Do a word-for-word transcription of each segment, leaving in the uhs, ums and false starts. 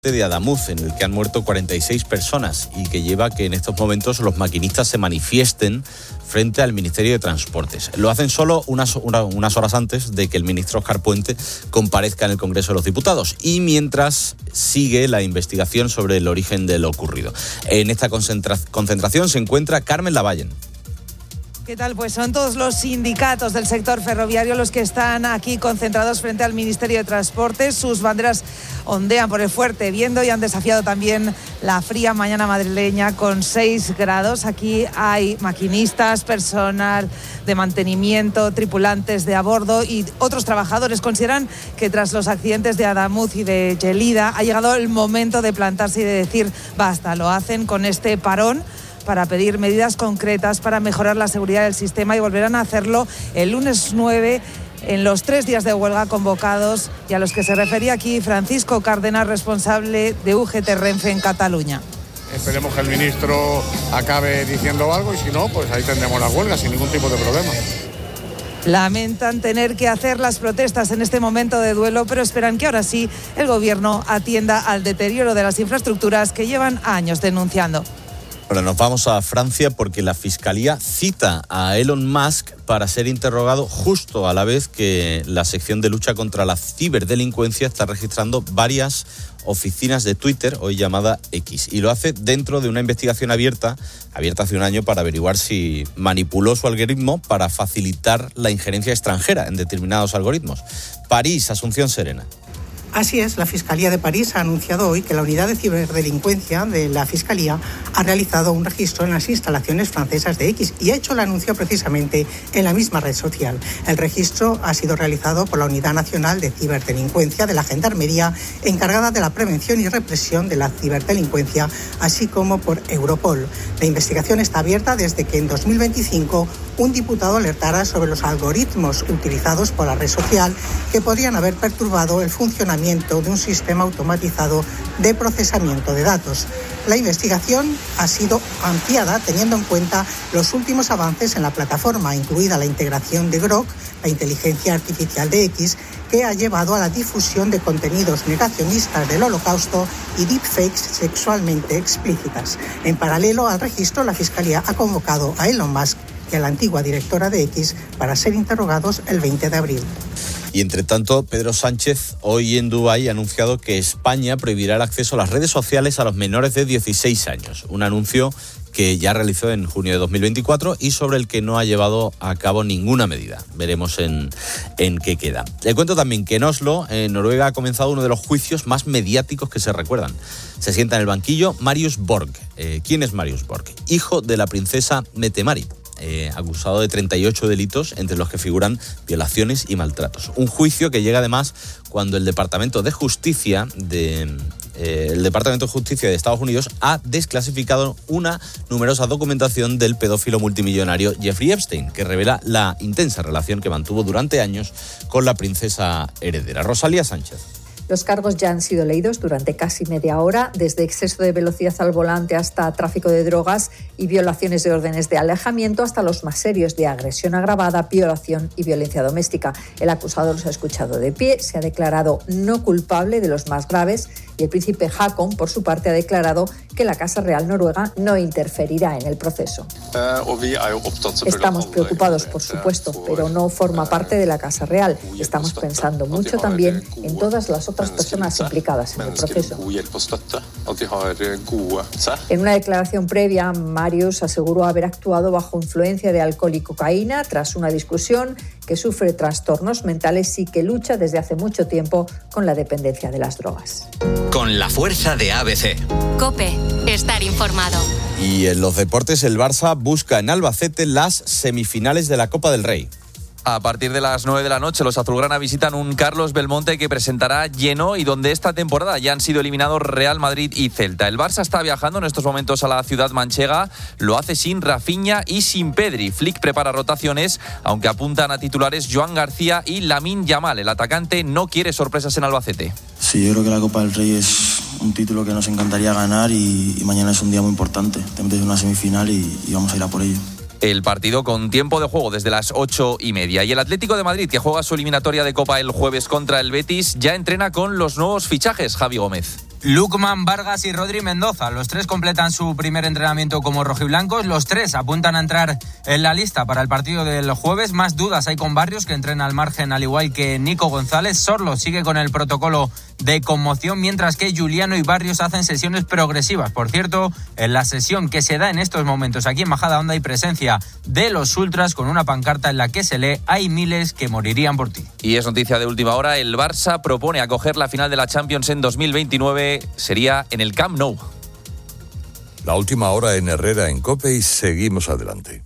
de Adamuz, en el que han muerto cuarenta y seis personas y que lleva a que en estos momentos los maquinistas se manifiesten frente al Ministerio de Transportes. Lo hacen solo unas, una, unas horas antes de que el ministro Óscar Puente comparezca en el Congreso de los Diputados y mientras sigue la investigación sobre el origen de lo ocurrido. En esta concentra- concentración se encuentra Carmen Lavallen. ¿Qué tal? Pues son todos los sindicatos del sector ferroviario los que están aquí concentrados frente al Ministerio de Transportes. Sus banderas ondean por el fuerte viento y han desafiado también la fría mañana madrileña con seis grados. Aquí hay maquinistas, personal de mantenimiento, tripulantes de a bordo y otros trabajadores. Consideran que tras los accidentes de Adamuz y de Gelida ha llegado el momento de plantarse y de decir basta. Lo hacen con este parón para pedir medidas concretas para mejorar la seguridad del sistema y volverán a hacerlo el lunes nueve en los tres días de huelga convocados y a los que se refería aquí Francisco Cárdenas, responsable de U G T Renfe en Cataluña. Esperemos que el ministro acabe diciendo algo y si no, pues ahí tendremos la huelga sin ningún tipo de problema. Lamentan tener que hacer las protestas en este momento de duelo, pero esperan que ahora sí el gobierno atienda al deterioro de las infraestructuras que llevan años denunciando. Ahora nos vamos a Francia porque la Fiscalía cita a Elon Musk para ser interrogado justo a la vez que la sección de lucha contra la ciberdelincuencia está registrando varias oficinas de Twitter, hoy llamada X, y lo hace dentro de una investigación abierta, abierta hace un año para averiguar si manipuló su algoritmo para facilitar la injerencia extranjera en determinados algoritmos. París, Asunción Serena. Así es, la Fiscalía de París ha anunciado hoy que la unidad de ciberdelincuencia de la Fiscalía ha realizado un registro en las instalaciones francesas de X y ha hecho el anuncio precisamente en la misma red social. El registro ha sido realizado por la Unidad Nacional de Ciberdelincuencia de la Gendarmería, encargada de la prevención y represión de la ciberdelincuencia, así como por Europol. La investigación está abierta desde que en dos mil veinticinco un diputado alertara sobre los algoritmos utilizados por la red social que podrían haber perturbado el funcionamiento de un sistema automatizado de procesamiento de datos. La investigación ha sido ampliada teniendo en cuenta los últimos avances en la plataforma, incluida la integración de Grok, la inteligencia artificial de X, que ha llevado a la difusión de contenidos negacionistas del Holocausto y deepfakes sexualmente explícitas. En paralelo al registro, la Fiscalía ha convocado a Elon Musk y a la antigua directora de X para ser interrogados el veinte de abril. Y entre tanto, Pedro Sánchez hoy en Dubái ha anunciado que España prohibirá el acceso a las redes sociales a los menores de dieciséis años. Un anuncio que ya realizó en junio de dos mil veinticuatro y sobre el que no ha llevado a cabo ninguna medida. Veremos en, en qué queda. Le cuento también que en Oslo, en Noruega, ha comenzado uno de los juicios más mediáticos que se recuerdan. Se sienta en el banquillo Marius Borg. Eh, ¿Quién es Marius Borg? Hijo de la princesa Mette-Marit. Eh, acusado de treinta y ocho delitos, entre los que figuran violaciones y maltratos. Un juicio que llega además cuando el Departamento de Justicia de, eh, el Departamento de Justicia de Estados Unidos ha desclasificado una numerosa documentación del pedófilo multimillonario Jeffrey Epstein, que revela la intensa relación que mantuvo durante años con la princesa heredera. Rosalía Sánchez. Los cargos ya han sido leídos durante casi media hora, desde exceso de velocidad al volante hasta tráfico de drogas y violaciones de órdenes de alejamiento, hasta los más serios de agresión agravada, violación y violencia doméstica. El acusado los ha escuchado de pie, se ha declarado no culpable de los más graves y el príncipe Haakon, por su parte, ha declarado que la Casa Real noruega no interferirá en el proceso. Estamos preocupados, por supuesto, pero no forma parte de la Casa Real. Estamos pensando mucho también en todas las otras personas implicadas en el proceso. En una declaración previa, Marius aseguró haber actuado bajo influencia de alcohol y cocaína tras una discusión, que sufre trastornos mentales y que lucha desde hace mucho tiempo con la dependencia de las drogas. Con la fuerza de A B C. COPE, estar informado. Y en los deportes, el Barça busca en Albacete las semifinales de la Copa del Rey. A partir de las nueve de la noche, los azulgrana visitan un Carlos Belmonte que presentará lleno y donde esta temporada ya han sido eliminados Real Madrid y Celta. El Barça está viajando en estos momentos a la ciudad manchega, lo hace sin Rafinha y sin Pedri. Flick prepara rotaciones, aunque apuntan a titulares Joan García y Lamine Yamal. El atacante no quiere sorpresas en Albacete. Sí, yo creo que la Copa del Rey es un título que nos encantaría ganar y, y mañana es un día muy importante. Te metes en una semifinal y, y vamos a ir a por ello. El partido con tiempo de juego desde las ocho y media. Y el Atlético de Madrid, que juega su eliminatoria de Copa el jueves contra el Betis, ya entrena con los nuevos fichajes, Javi Gómez. Lukman, Vargas y Rodri Mendoza. Los tres completan su primer entrenamiento como rojiblancos. Los tres apuntan a entrar en la lista para el partido del jueves. Más dudas hay con Barrios, que entrena al margen al igual que Nico González. Sorlo sigue con el protocolo de conmoción, mientras que Juliano y Barrios hacen sesiones progresivas. Por cierto, en la sesión que se da en estos momentos aquí en Majadahonda hay presencia de los ultras con una pancarta en la que se lee: hay miles que morirían por ti. Y es noticia de última hora, el Barça propone acoger la final de la Champions en dos mil veintinueve. Sería en el Camp Nou. La última hora en Herrera, en COPE, y seguimos adelante.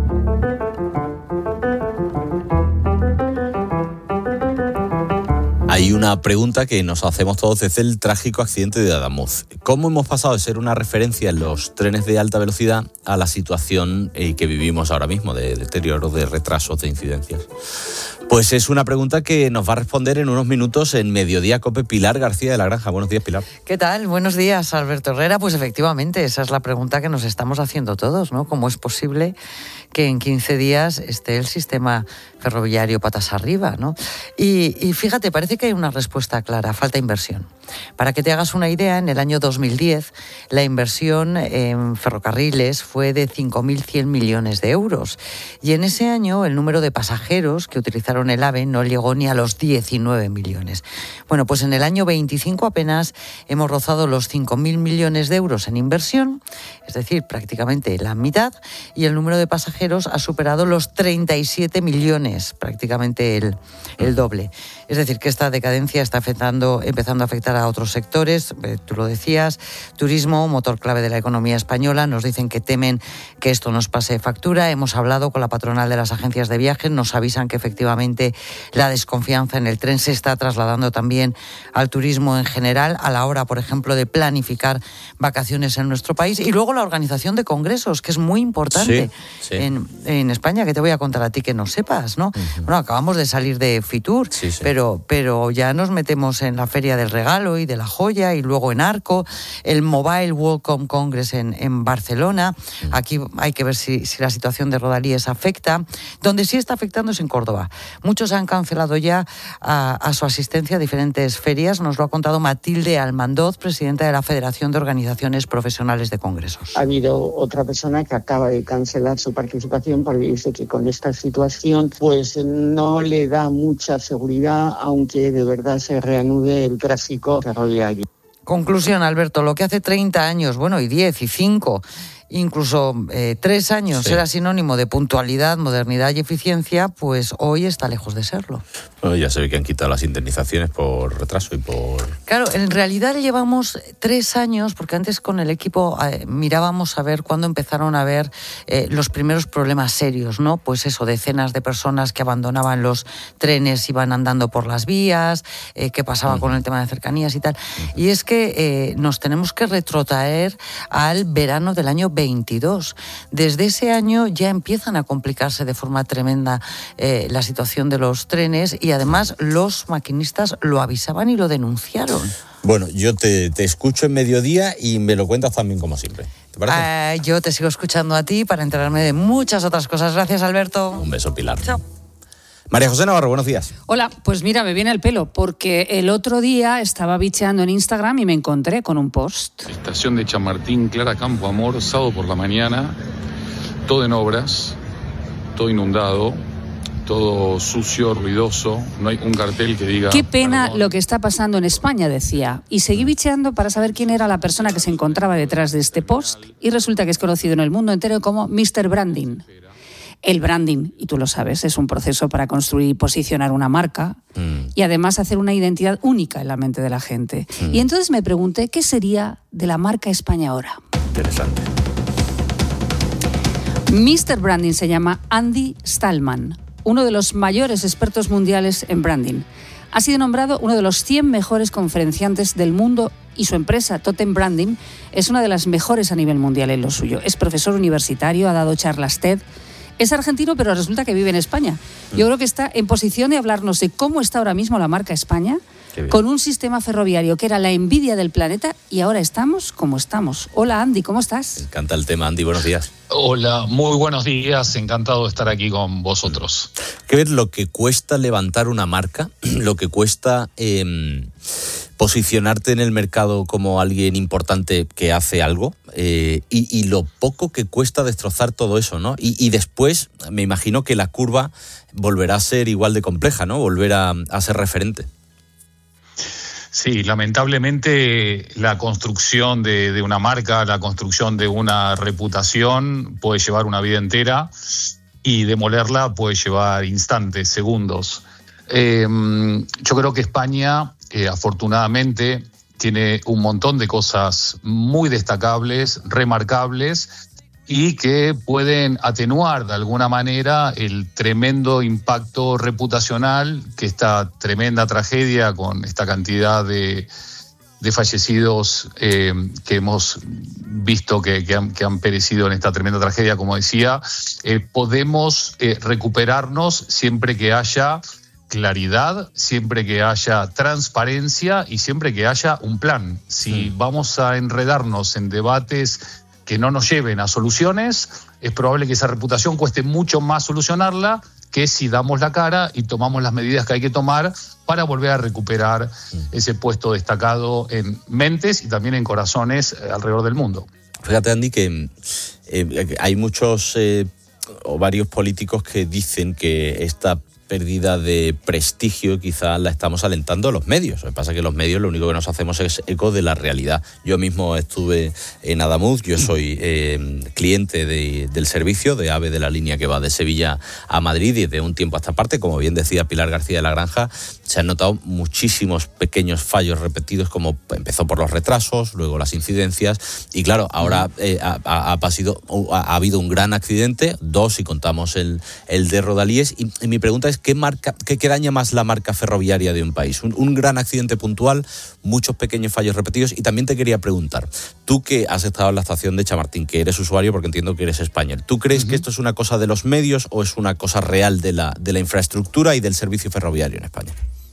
Hay una pregunta que nos hacemos todos desde el trágico accidente de Adamuz. ¿Cómo hemos pasado de ser una referencia en los trenes de alta velocidad a la situación eh, que vivimos ahora mismo, de deterioro, de retrasos, de incidencias? Pues es una pregunta que nos va a responder en unos minutos en Mediodía COPE Pilar García de la Granja. Buenos días, Pilar. ¿Qué tal? Buenos días, Alberto Herrera. Pues efectivamente, esa es la pregunta que nos estamos haciendo todos, ¿no? ¿Cómo es posible que en quince días esté el sistema ferroviario patas arriba, ¿no? Y, y fíjate, parece que hay una respuesta clara: falta inversión. Para que te hagas una idea, en el año dos mil diez la inversión en ferrocarriles fue de cinco mil cien millones de euros. Y en ese año el número de pasajeros que utilizaron el AVE no llegó ni a los diecinueve millones. Bueno, pues en el año veinticinco apenas hemos rozado los cinco mil millones de euros en inversión, es decir, prácticamente la mitad, y el número de pasajeros ha superado los treinta y siete millones, prácticamente el, el doble. Es decir, que esta decadencia está afectando, empezando a afectar a otros sectores, eh, tú lo decías, turismo, motor clave de la economía española. Nos dicen que temen que esto nos pase factura. Hemos hablado con la patronal de las agencias de viajes, nos avisan que efectivamente la desconfianza en el tren se está trasladando también al turismo en general, a la hora, por ejemplo, de planificar vacaciones en nuestro país. Y luego la organización de congresos, que es muy importante sí, sí. En, en España, que te voy a contar a ti que no sepas, ¿no? Uh-huh. Bueno, acabamos de salir de Fitur, sí, sí. Pero, pero ya nos metemos en la Feria del Regalo y de la Joya, y luego en Arco, el Mobile World Congress en, en Barcelona. Uh-huh. Aquí hay que ver si, si la situación de Rodalies afecta. Donde sí está afectando es en Córdoba. Muchos han cancelado ya a, a su asistencia a diferentes ferias. Nos lo ha contado Matilde Almandoz, presidenta de la Federación de Organizaciones Profesionales de Congresos. Ha habido otra persona que acaba de cancelar su participación porque dice que con esta situación pues no le da mucha seguridad, aunque de verdad se reanude el tráfico ferroviario. Conclusión, Alberto, lo que hace treinta años, bueno, y diez y cinco, incluso eh, tres años sí. era sinónimo de puntualidad, modernidad y eficiencia, pues hoy está lejos de serlo. Bueno, ya se ve que han quitado las indemnizaciones por retraso y por... Claro, en realidad llevamos tres años, porque antes con el equipo eh, mirábamos a ver cuándo empezaron a ver eh, los primeros problemas serios, ¿no? Pues eso, decenas de personas que abandonaban los trenes, iban andando por las vías, eh, qué pasaba uh-huh. con el tema de cercanías y tal. Uh-huh. Y es que eh, nos tenemos que retrotraer al verano del año veintidós. Desde ese año ya empiezan a complicarse de forma tremenda eh, la situación de los trenes, y además los maquinistas lo avisaban y lo denunciaron. Bueno, yo te, te escucho en Mediodía y me lo cuentas también como siempre. ¿Te parece? Uh, yo te sigo escuchando a ti para enterarme de muchas otras cosas. Gracias, Alberto. Un beso, Pilar. Chao. María José Navarro, buenos días. Hola, pues mira, me viene el pelo, porque el otro día estaba bicheando en Instagram y me encontré con un post. Estación de Chamartín, Clara Campo Amor, sábado por la mañana, todo en obras, todo inundado, todo sucio, ruidoso, no hay un cartel que diga... Qué pena perdón. Lo que está pasando en España, decía. Y seguí bicheando para saber quién era la persona que se encontraba detrás de este post, y resulta que es conocido en el mundo entero como míster Branding. El branding, y tú lo sabes, es un proceso para construir y posicionar una marca mm. y además hacer una identidad única en la mente de la gente. Mm. Y entonces me pregunté, ¿qué sería de la marca España ahora? Interesante. míster Branding se llama Andy Stallman, uno de los mayores expertos mundiales en branding. Ha sido nombrado uno de los cien mejores conferenciantes del mundo, y su empresa, Totem Branding, es una de las mejores a nivel mundial en lo suyo. Es profesor universitario, ha dado charlas TED. Es argentino, pero resulta que vive en España. Yo creo que está en posición de hablarnos de cómo está ahora mismo la marca España, con un sistema ferroviario que era la envidia del planeta, y ahora estamos como estamos. Hola, Andy, ¿cómo estás? Me encanta el tema, Andy, buenos días. Hola, muy buenos días, encantado de estar aquí con vosotros. ¿Qué ver lo que cuesta levantar una marca? Lo que cuesta... Eh, posicionarte en el mercado como alguien importante que hace algo eh, y, y lo poco que cuesta destrozar todo eso, ¿no? Y, y después me imagino que la curva volverá a ser igual de compleja, ¿no? Volver a, a ser referente. Sí, lamentablemente la construcción de, de una marca, la construcción de una reputación puede llevar una vida entera y demolerla puede llevar instantes, segundos. Eh, yo creo que España, eh, afortunadamente, tiene un montón de cosas muy destacables, remarcables, y que pueden atenuar de alguna manera el tremendo impacto reputacional que esta tremenda tragedia con esta cantidad de, de fallecidos eh, que hemos visto que, que, han, que han perecido en esta tremenda tragedia, como decía, eh, podemos eh, recuperarnos siempre que haya claridad, siempre que haya transparencia y siempre que haya un plan. Si vamos a enredarnos en debates que no nos lleven a soluciones, es probable que esa reputación cueste mucho más solucionarla que si damos la cara y tomamos las medidas que hay que tomar para volver a recuperar ese puesto destacado en mentes y también en corazones alrededor del mundo. Fíjate, Andy, que eh, hay muchos eh, o varios políticos que dicen que esta pérdida de prestigio quizá la estamos alentando los medios. Lo que pasa es que los medios lo único que nos hacemos es eco de la realidad. Yo mismo estuve en Adamuz, yo soy eh, cliente de, del servicio de AVE de la línea que va de Sevilla a Madrid, y de un tiempo a esta parte, como bien decía Pilar García de la Granja, se han notado muchísimos pequeños fallos repetidos, como empezó por los retrasos, luego las incidencias, y claro, ahora eh, ha, ha, pasado, ha, ha habido un gran accidente, dos si contamos el, el de Rodalíes, y, y mi pregunta es ¿Qué, marca, qué, qué daña más la marca ferroviaria de un país? Un, un gran accidente puntual, muchos pequeños fallos repetidos. Y también te quería preguntar, tú que has estado en la estación de Chamartín, que eres usuario porque entiendo que eres español, ¿tú crees uh-huh. que esto es una cosa de los medios o es una cosa real de la, de la infraestructura y del servicio ferroviario en España?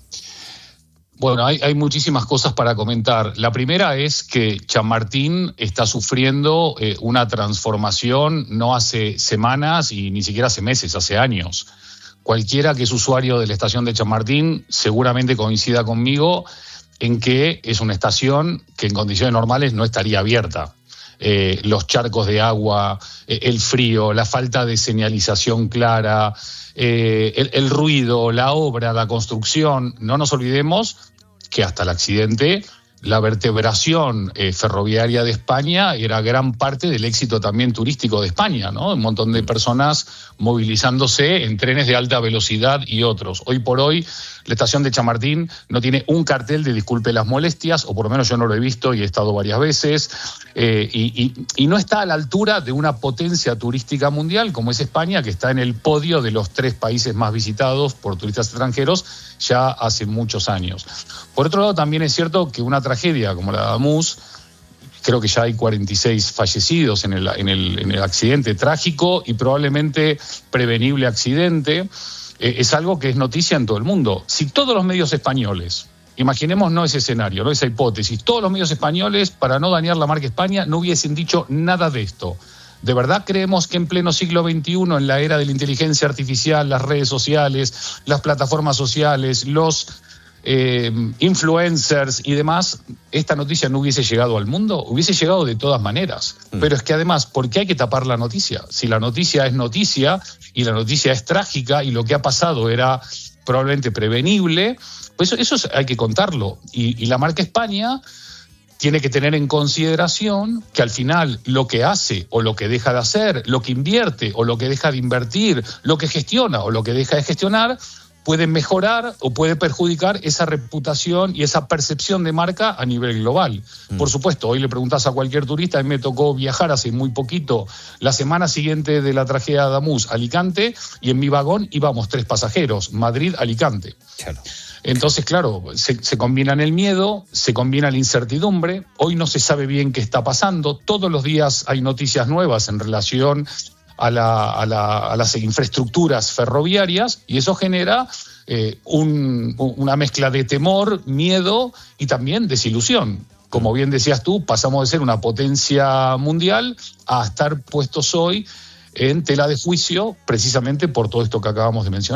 Bueno, hay, hay muchísimas cosas para comentar. La primera es que Chamartín está sufriendo eh, una transformación no hace semanas y ni siquiera hace meses, hace años. Cualquiera que es usuario de la estación de Chamartín seguramente coincida conmigo en que es una estación que en condiciones normales no estaría abierta. Eh, los charcos de agua, eh, el frío, la falta de señalización clara, eh, el, el ruido, la obra, la construcción. No nos olvidemos que hasta el accidente la vertebración eh, ferroviaria de España era gran parte del éxito también turístico de España, ¿no? Un montón de personas movilizándose en trenes de alta velocidad y otros. Hoy por hoy, la estación de Chamartín no tiene un cartel de disculpe las molestias, o por lo menos yo no lo he visto y he estado varias veces, eh, y, y, y no está a la altura de una potencia turística mundial como es España, que está en el podio de los tres países más visitados por turistas extranjeros ya hace muchos años. Por otro lado, también es cierto que una tragedia como la de Adamuz, creo que ya hay cuarenta y seis fallecidos en el, en el, en el accidente trágico y probablemente prevenible accidente, eh, es algo que es noticia en todo el mundo. Si todos los medios españoles, imaginemos no ese escenario, no esa hipótesis, todos los medios españoles, para no dañar la marca España, no hubiesen dicho nada de esto. ¿De verdad creemos que en pleno siglo veintiuno, en la era de la inteligencia artificial, las redes sociales, las plataformas sociales, los eh, influencers y demás, esta noticia no hubiese llegado al mundo? Hubiese llegado de todas maneras. Mm. Pero es que además, ¿por qué hay que tapar la noticia? Si la noticia es noticia y la noticia es trágica y lo que ha pasado era probablemente prevenible, pues eso, eso hay que contarlo. Y, y la marca España tiene que tener en consideración que al final lo que hace o lo que deja de hacer, lo que invierte o lo que deja de invertir, lo que gestiona o lo que deja de gestionar, puede mejorar o puede perjudicar esa reputación y esa percepción de marca a nivel global. Mm. Por supuesto, hoy le preguntás a cualquier turista, a mí me tocó viajar hace muy poquito, la semana siguiente de la tragedia de Adamuz, Alicante, y en mi vagón íbamos tres pasajeros, Madrid-Alicante. Claro. Entonces, claro, se, se combinan el miedo, se combina la incertidumbre. Hoy no se sabe bien qué está pasando. Todos los días hay noticias nuevas en relación a, la, a, la, a las infraestructuras ferroviarias y eso genera eh, un, una mezcla de temor, miedo y también desilusión. Como bien decías tú, pasamos de ser una potencia mundial a estar puestos hoy en tela de juicio precisamente por todo esto que acabamos de mencionar.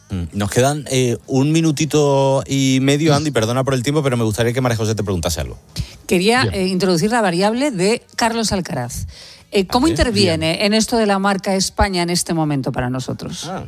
Nos quedan eh, un minutito y medio, Andy, perdona por el tiempo, pero me gustaría que María José te preguntase algo. Quería eh, introducir la variable de Carlos Alcaraz. Eh, ¿Cómo ver, interviene bien. en esto de la marca España en este momento para nosotros? Ah.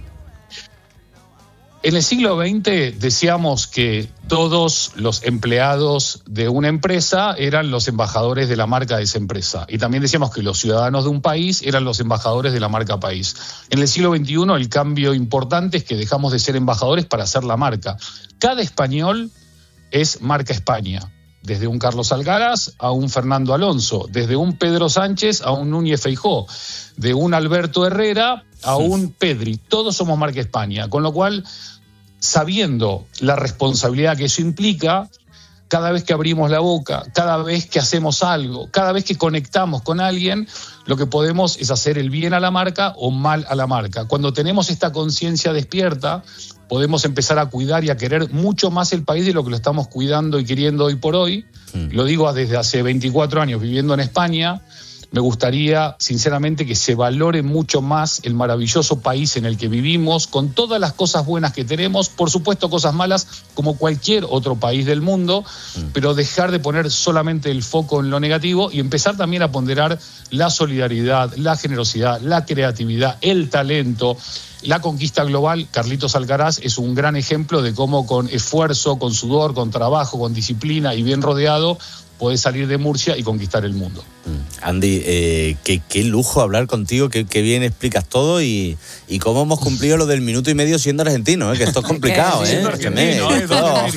En el siglo veinte decíamos que todos los empleados de una empresa eran los embajadores de la marca de esa empresa. Y también decíamos que los ciudadanos de un país eran los embajadores de la marca país. En el siglo veintiuno el cambio importante es que dejamos de ser embajadores para ser la marca. Cada español es marca España. Desde un Carlos Alcaraz a un Fernando Alonso, desde un Pedro Sánchez a un Núñez Feijóo, de un Alberto Herrera a un Pedri. Todos somos marca España, con lo cual, sabiendo la responsabilidad que eso implica, cada vez que abrimos la boca, cada vez que hacemos algo, cada vez que conectamos con alguien, lo que podemos es hacer el bien a la marca o mal a la marca. Cuando tenemos esta conciencia despierta, podemos empezar a cuidar y a querer mucho más el país de lo que lo estamos cuidando y queriendo hoy por hoy. Mm. Lo digo desde hace veinticuatro años viviendo en España. Me gustaría, sinceramente, que se valore mucho más el maravilloso país en el que vivimos, con todas las cosas buenas que tenemos, por supuesto cosas malas, como cualquier otro país del mundo, mm. pero dejar de poner solamente el foco en lo negativo y empezar también a ponderar la solidaridad, la generosidad, la creatividad, el talento, la conquista global. Carlitos Alcaraz es un gran ejemplo de cómo con esfuerzo, con sudor, con trabajo, con disciplina y bien rodeado, podés salir de Murcia y conquistar el mundo. Andy, eh, qué, qué lujo hablar contigo, qué, qué bien explicas todo y, y cómo hemos cumplido lo del minuto y medio siendo argentino, ¿eh? Que esto es complicado, ¿eh? Argentino, ¿eh?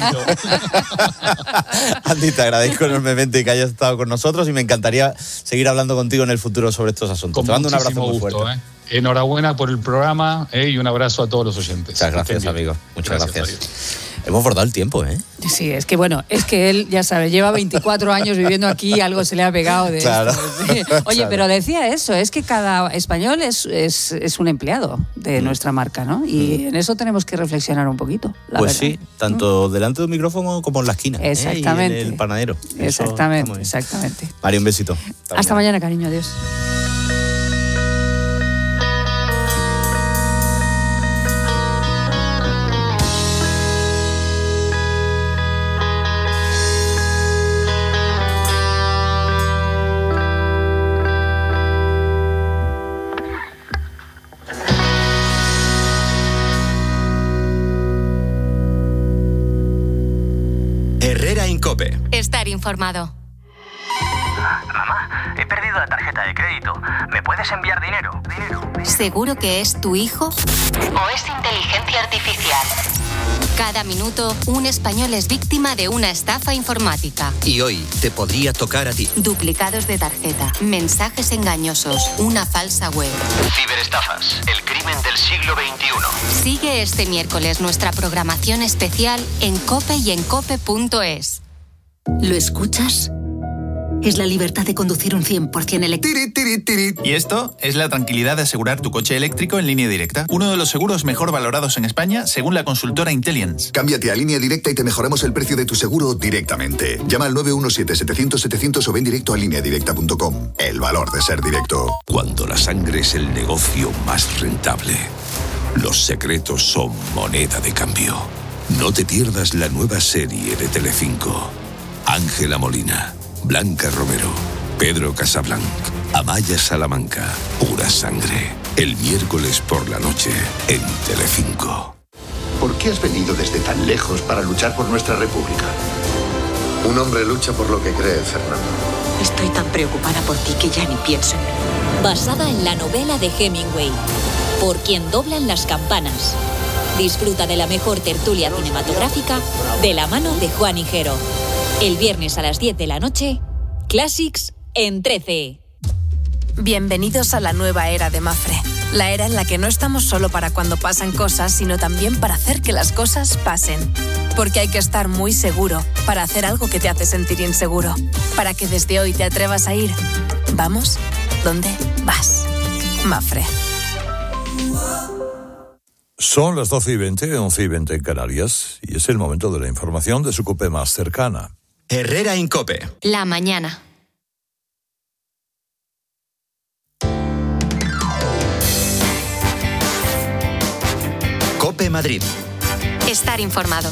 Andy, te agradezco enormemente que hayas estado con nosotros y me encantaría seguir hablando contigo en el futuro sobre estos asuntos. Con te mando un abrazo muy gusto, fuerte. ¿eh? Enhorabuena por el programa eh, y un abrazo a todos los oyentes. Muchas gracias, amigo. Muchas gracias. gracias. Hemos bordado el tiempo, ¿eh? Sí, es que bueno, es que él, ya sabes, lleva veinticuatro años viviendo aquí y algo se le ha pegado de claro, esto. Sí. Oye, claro. Pero decía eso, es que cada español es, es, es un empleado de mm. nuestra marca, ¿no? Y mm. en eso tenemos que reflexionar un poquito, la Pues verdad. sí, tanto mm. delante de un micrófono como en la esquina. Exactamente. ¿eh? Y en el panadero. Exactamente, exactamente. Mario, un besito. Hasta, Hasta mañana. mañana, cariño, adiós. COPE. Estar informado. Mamá, he perdido la tarjeta de crédito. ¿Me puedes enviar dinero? Dinero. ¿Seguro que es tu hijo? ¿O es inteligencia artificial? Cada minuto, un español es víctima de una estafa informática. Y hoy te podría tocar a ti. Duplicados de tarjeta, mensajes engañosos, una falsa web. Ciberestafas, el crimen del siglo veintiuno. Sigue este miércoles nuestra programación especial en COPE y en cope punto es. ¿Lo escuchas? Es la libertad de conducir un cien por ciento eléctrico. Y esto es la tranquilidad de asegurar tu coche eléctrico en Línea Directa. Uno de los seguros mejor valorados en España, según la consultora Intellience. Cámbiate a Línea Directa y te mejoramos el precio de tu seguro directamente. Llama al nueve uno siete, setecientos, setecientos o ven directo a línea directa punto com. El valor de ser directo. Cuando la sangre es el negocio más rentable, los secretos son moneda de cambio. No te pierdas la nueva serie de Telecinco. Ángela Molina, Blanca Romero, Pedro Casablanc, Amaya Salamanca, pura sangre. El miércoles por la noche en Telecinco. ¿Por qué has venido desde tan lejos para luchar por nuestra república? Un hombre lucha por lo que cree, Fernando. Estoy tan preocupada por ti que ya ni pienso en él. Basada en la novela de Hemingway, Por quien doblan las campanas. Disfruta de la mejor tertulia cinematográfica de la mano de Juan Higuero. El viernes a las diez de la noche, Classics en trece. Bienvenidos a la nueva era de Mapfre. La era en la que no estamos solo para cuando pasan cosas, sino también para hacer que las cosas pasen. Porque hay que estar muy seguro para hacer algo que te hace sentir inseguro. Para que desde hoy te atrevas a ir. Vamos, ¿dónde vas? Mapfre. Son las doce y veinte, once y veinte en Canarias, y es el momento de la información de su COPE más cercana. Herrera en COPE. La mañana. COPE Madrid. estar informado.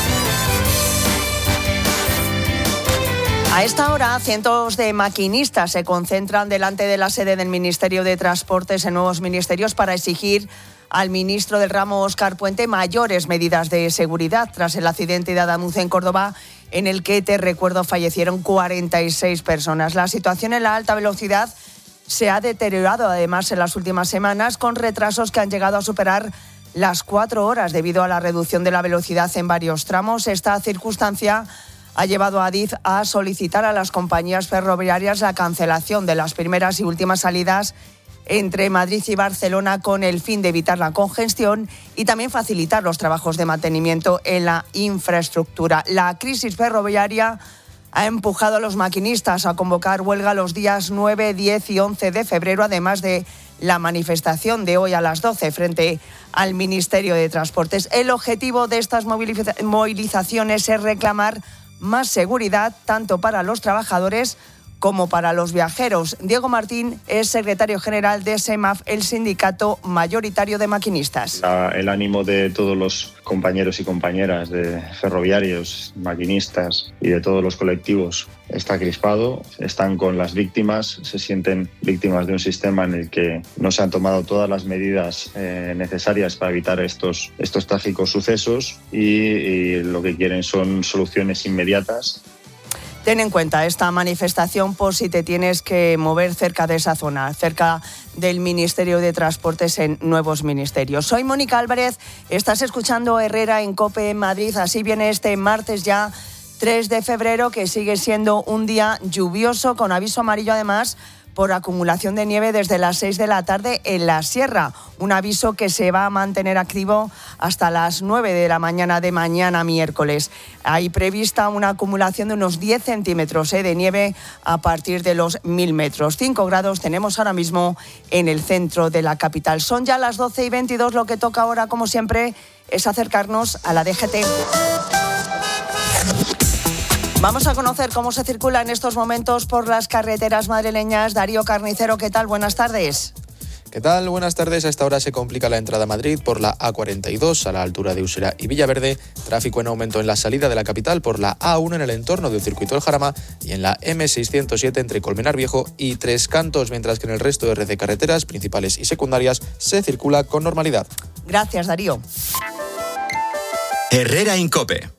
A esta hora, cientos de maquinistas se concentran delante de la sede del Ministerio de Transportes en Nuevos Ministerios para exigir al ministro del ramo, Óscar Puente, mayores medidas de seguridad tras el accidente de Adamuz en Córdoba, en el que, te recuerdo, fallecieron cuarenta y seis personas. La situación en la alta velocidad se ha deteriorado además en las últimas semanas, con retrasos que han llegado a superar las cuatro horas debido a la reducción de la velocidad en varios tramos. Esta circunstancia ha llevado a Adif a solicitar a las compañías ferroviarias la cancelación de las primeras y últimas salidas entre Madrid y Barcelona, con el fin de evitar la congestión y también facilitar los trabajos de mantenimiento en la infraestructura. La crisis ferroviaria ha empujado a los maquinistas a convocar huelga los días nueve, diez y once de febrero, además de la manifestación de hoy a las doce frente al Ministerio de Transportes. El objetivo de estas moviliza- movilizaciones es reclamar más seguridad tanto para los trabajadores como para los viajeros. Diego Martín es secretario general de SEMAF, el sindicato mayoritario de maquinistas. La, el ánimo de todos los compañeros y compañeras de ferroviarios, maquinistas y de todos los colectivos está crispado, están con las víctimas, se sienten víctimas de un sistema en el que no se han tomado todas las medidas eh, necesarias para evitar estos, estos trágicos sucesos y, y lo que quieren son soluciones inmediatas. Ten en cuenta esta manifestación por si te tienes que mover cerca de esa zona, cerca del Ministerio de Transportes en Nuevos Ministerios. Soy Mónica Álvarez, estás escuchando Herrera en COPE en Madrid. Así viene este martes ya tres de febrero, que sigue siendo un día lluvioso, con aviso amarillo además por acumulación de nieve desde las seis de la tarde en la sierra. Un aviso que se va a mantener activo hasta las nueve de la mañana de mañana miércoles. Hay prevista una acumulación de unos diez centímetros eh, de nieve a partir de los mil metros. cinco grados tenemos ahora mismo en el centro de la capital. Son ya las doce y veintidós, lo que toca ahora, como siempre, es acercarnos a la D G T. Vamos a conocer cómo se circula en estos momentos por las carreteras madrileñas. Darío Carnicero, ¿qué tal? Buenas tardes. ¿Qué tal? Buenas tardes. A esta hora se complica la entrada a Madrid por la A cuarenta y dos a la altura de Usera y Villaverde. Tráfico en aumento en la salida de la capital por la A uno en el entorno del Circuito del Jarama y en la eme seiscientos siete entre Colmenar Viejo y Tres Cantos, mientras que en el resto de red de carreteras principales y secundarias se circula con normalidad. Gracias, Darío. Herrera en COPE.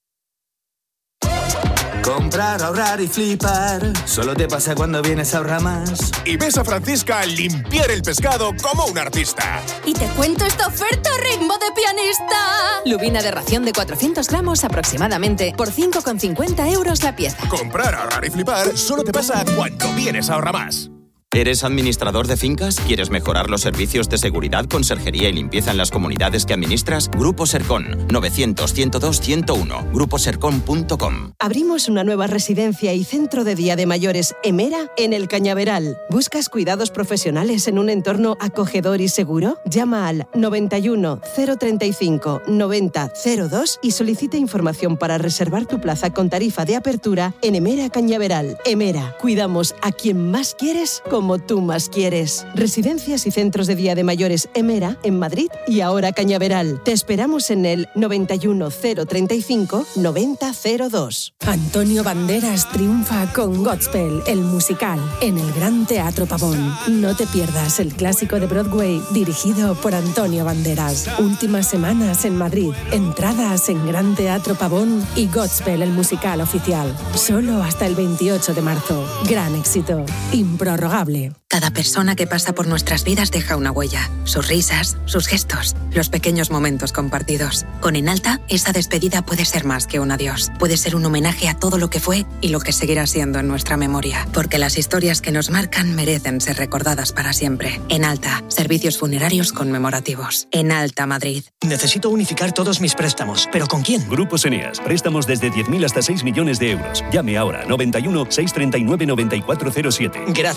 Comprar, ahorrar y flipar, solo te pasa cuando vienes a Ahorramás. Y ves a Francisca limpiar el pescado como un artista. Y te cuento esta oferta ritmo de pianista. Lubina de ración de cuatrocientos gramos aproximadamente por cinco con cincuenta euros la pieza. Comprar, ahorrar y flipar solo te pasa cuando vienes a Ahorramás. ¿Eres administrador de fincas? ¿Quieres mejorar los servicios de seguridad, conserjería y limpieza en las comunidades que administras? Grupo Sercon, novecientos, ciento dos, ciento uno, grupo sercon punto com. Abrimos una nueva residencia y centro de día de mayores Emera en el Cañaveral. ¿Buscas cuidados profesionales en un entorno acogedor y seguro? Llama al noventa y uno, cero treinta y cinco, noventa, cero dos y solicita información para reservar tu plaza con tarifa de apertura en Emera Cañaveral. Emera, cuidamos a quien más quieres con como tú más quieres. Residencias y centros de día de mayores Emera en Madrid y ahora Cañaveral. Te esperamos en el noventa y uno, cero treinta y cinco, noventa, cero dos. Antonio Banderas triunfa con Godspell, el musical, en el Gran Teatro Pavón. No te pierdas el clásico de Broadway dirigido por Antonio Banderas. Últimas semanas en Madrid. Entradas en Gran Teatro Pavón y Godspell, el musical oficial. Solo hasta el veintiocho de marzo. Gran éxito. Improrrogable. Cada persona que pasa por nuestras vidas deja una huella. Sus risas, sus gestos, los pequeños momentos compartidos. Con Enalta, esa despedida puede ser más que un adiós. Puede ser un homenaje a todo lo que fue y lo que seguirá siendo en nuestra memoria. Porque las historias que nos marcan merecen ser recordadas para siempre. Enalta, servicios funerarios conmemorativos. Enalta Madrid. Necesito unificar todos mis préstamos, ¿pero con quién? Grupos Eneas, préstamos desde diez mil hasta seis millones de euros. Llame ahora, noventa y uno, seiscientos treinta y nueve, noventa y cuatro cero siete. Gracias, Grupo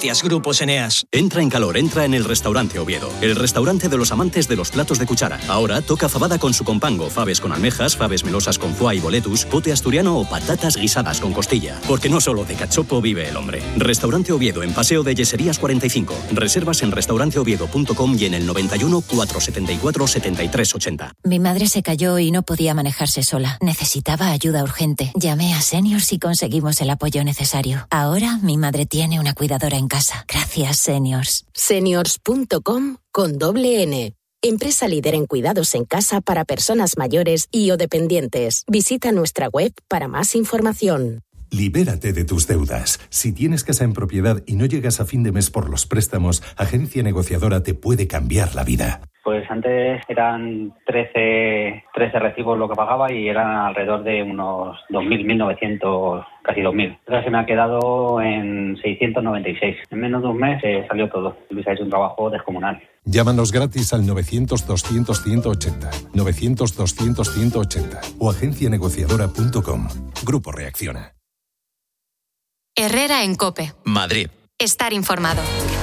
tiempos, Eneas. Entra en calor, entra en el Restaurante Oviedo. El restaurante de los amantes de los platos de cuchara. Ahora toca fabada con su compango, faves con almejas, faves melosas con foie y boletus, pote asturiano o patatas guisadas con costilla. Porque no solo de cachopo vive el hombre. Restaurante Oviedo en Paseo de Yeserías cuarenta y cinco. Reservas en restaurante oviedo punto com y en el noventa y uno, cuatrocientos setenta y cuatro, setenta y tres ochenta. Mi madre se cayó y no podía manejarse sola. Necesitaba ayuda urgente. Llamé a Seniors y conseguimos el apoyo necesario. Ahora mi madre tiene una cuidadora en casa. Gracias, Seniors. Seniors punto com con doble N. Empresa líder en cuidados en casa para personas mayores y o dependientes. Visita nuestra web para más información. Libérate de tus deudas. Si tienes casa en propiedad y no llegas a fin de mes por los préstamos, Agencia Negociadora te puede cambiar la vida. Pues antes eran trece, trece recibos lo que pagaba y eran alrededor de unos dos mil, mil novecientos, casi dos mil. Ahora se me ha quedado en seiscientos noventa y seis. En menos de un mes eh, salió todo. Luis ha hecho un trabajo descomunal. Llámanos gratis al novecientos, doscientos, ciento ochenta, novecientos, doscientos, ciento ochenta o agencia negociadora punto com. Grupo Reacciona. Herrera en COPE. Madrid. Estar informado.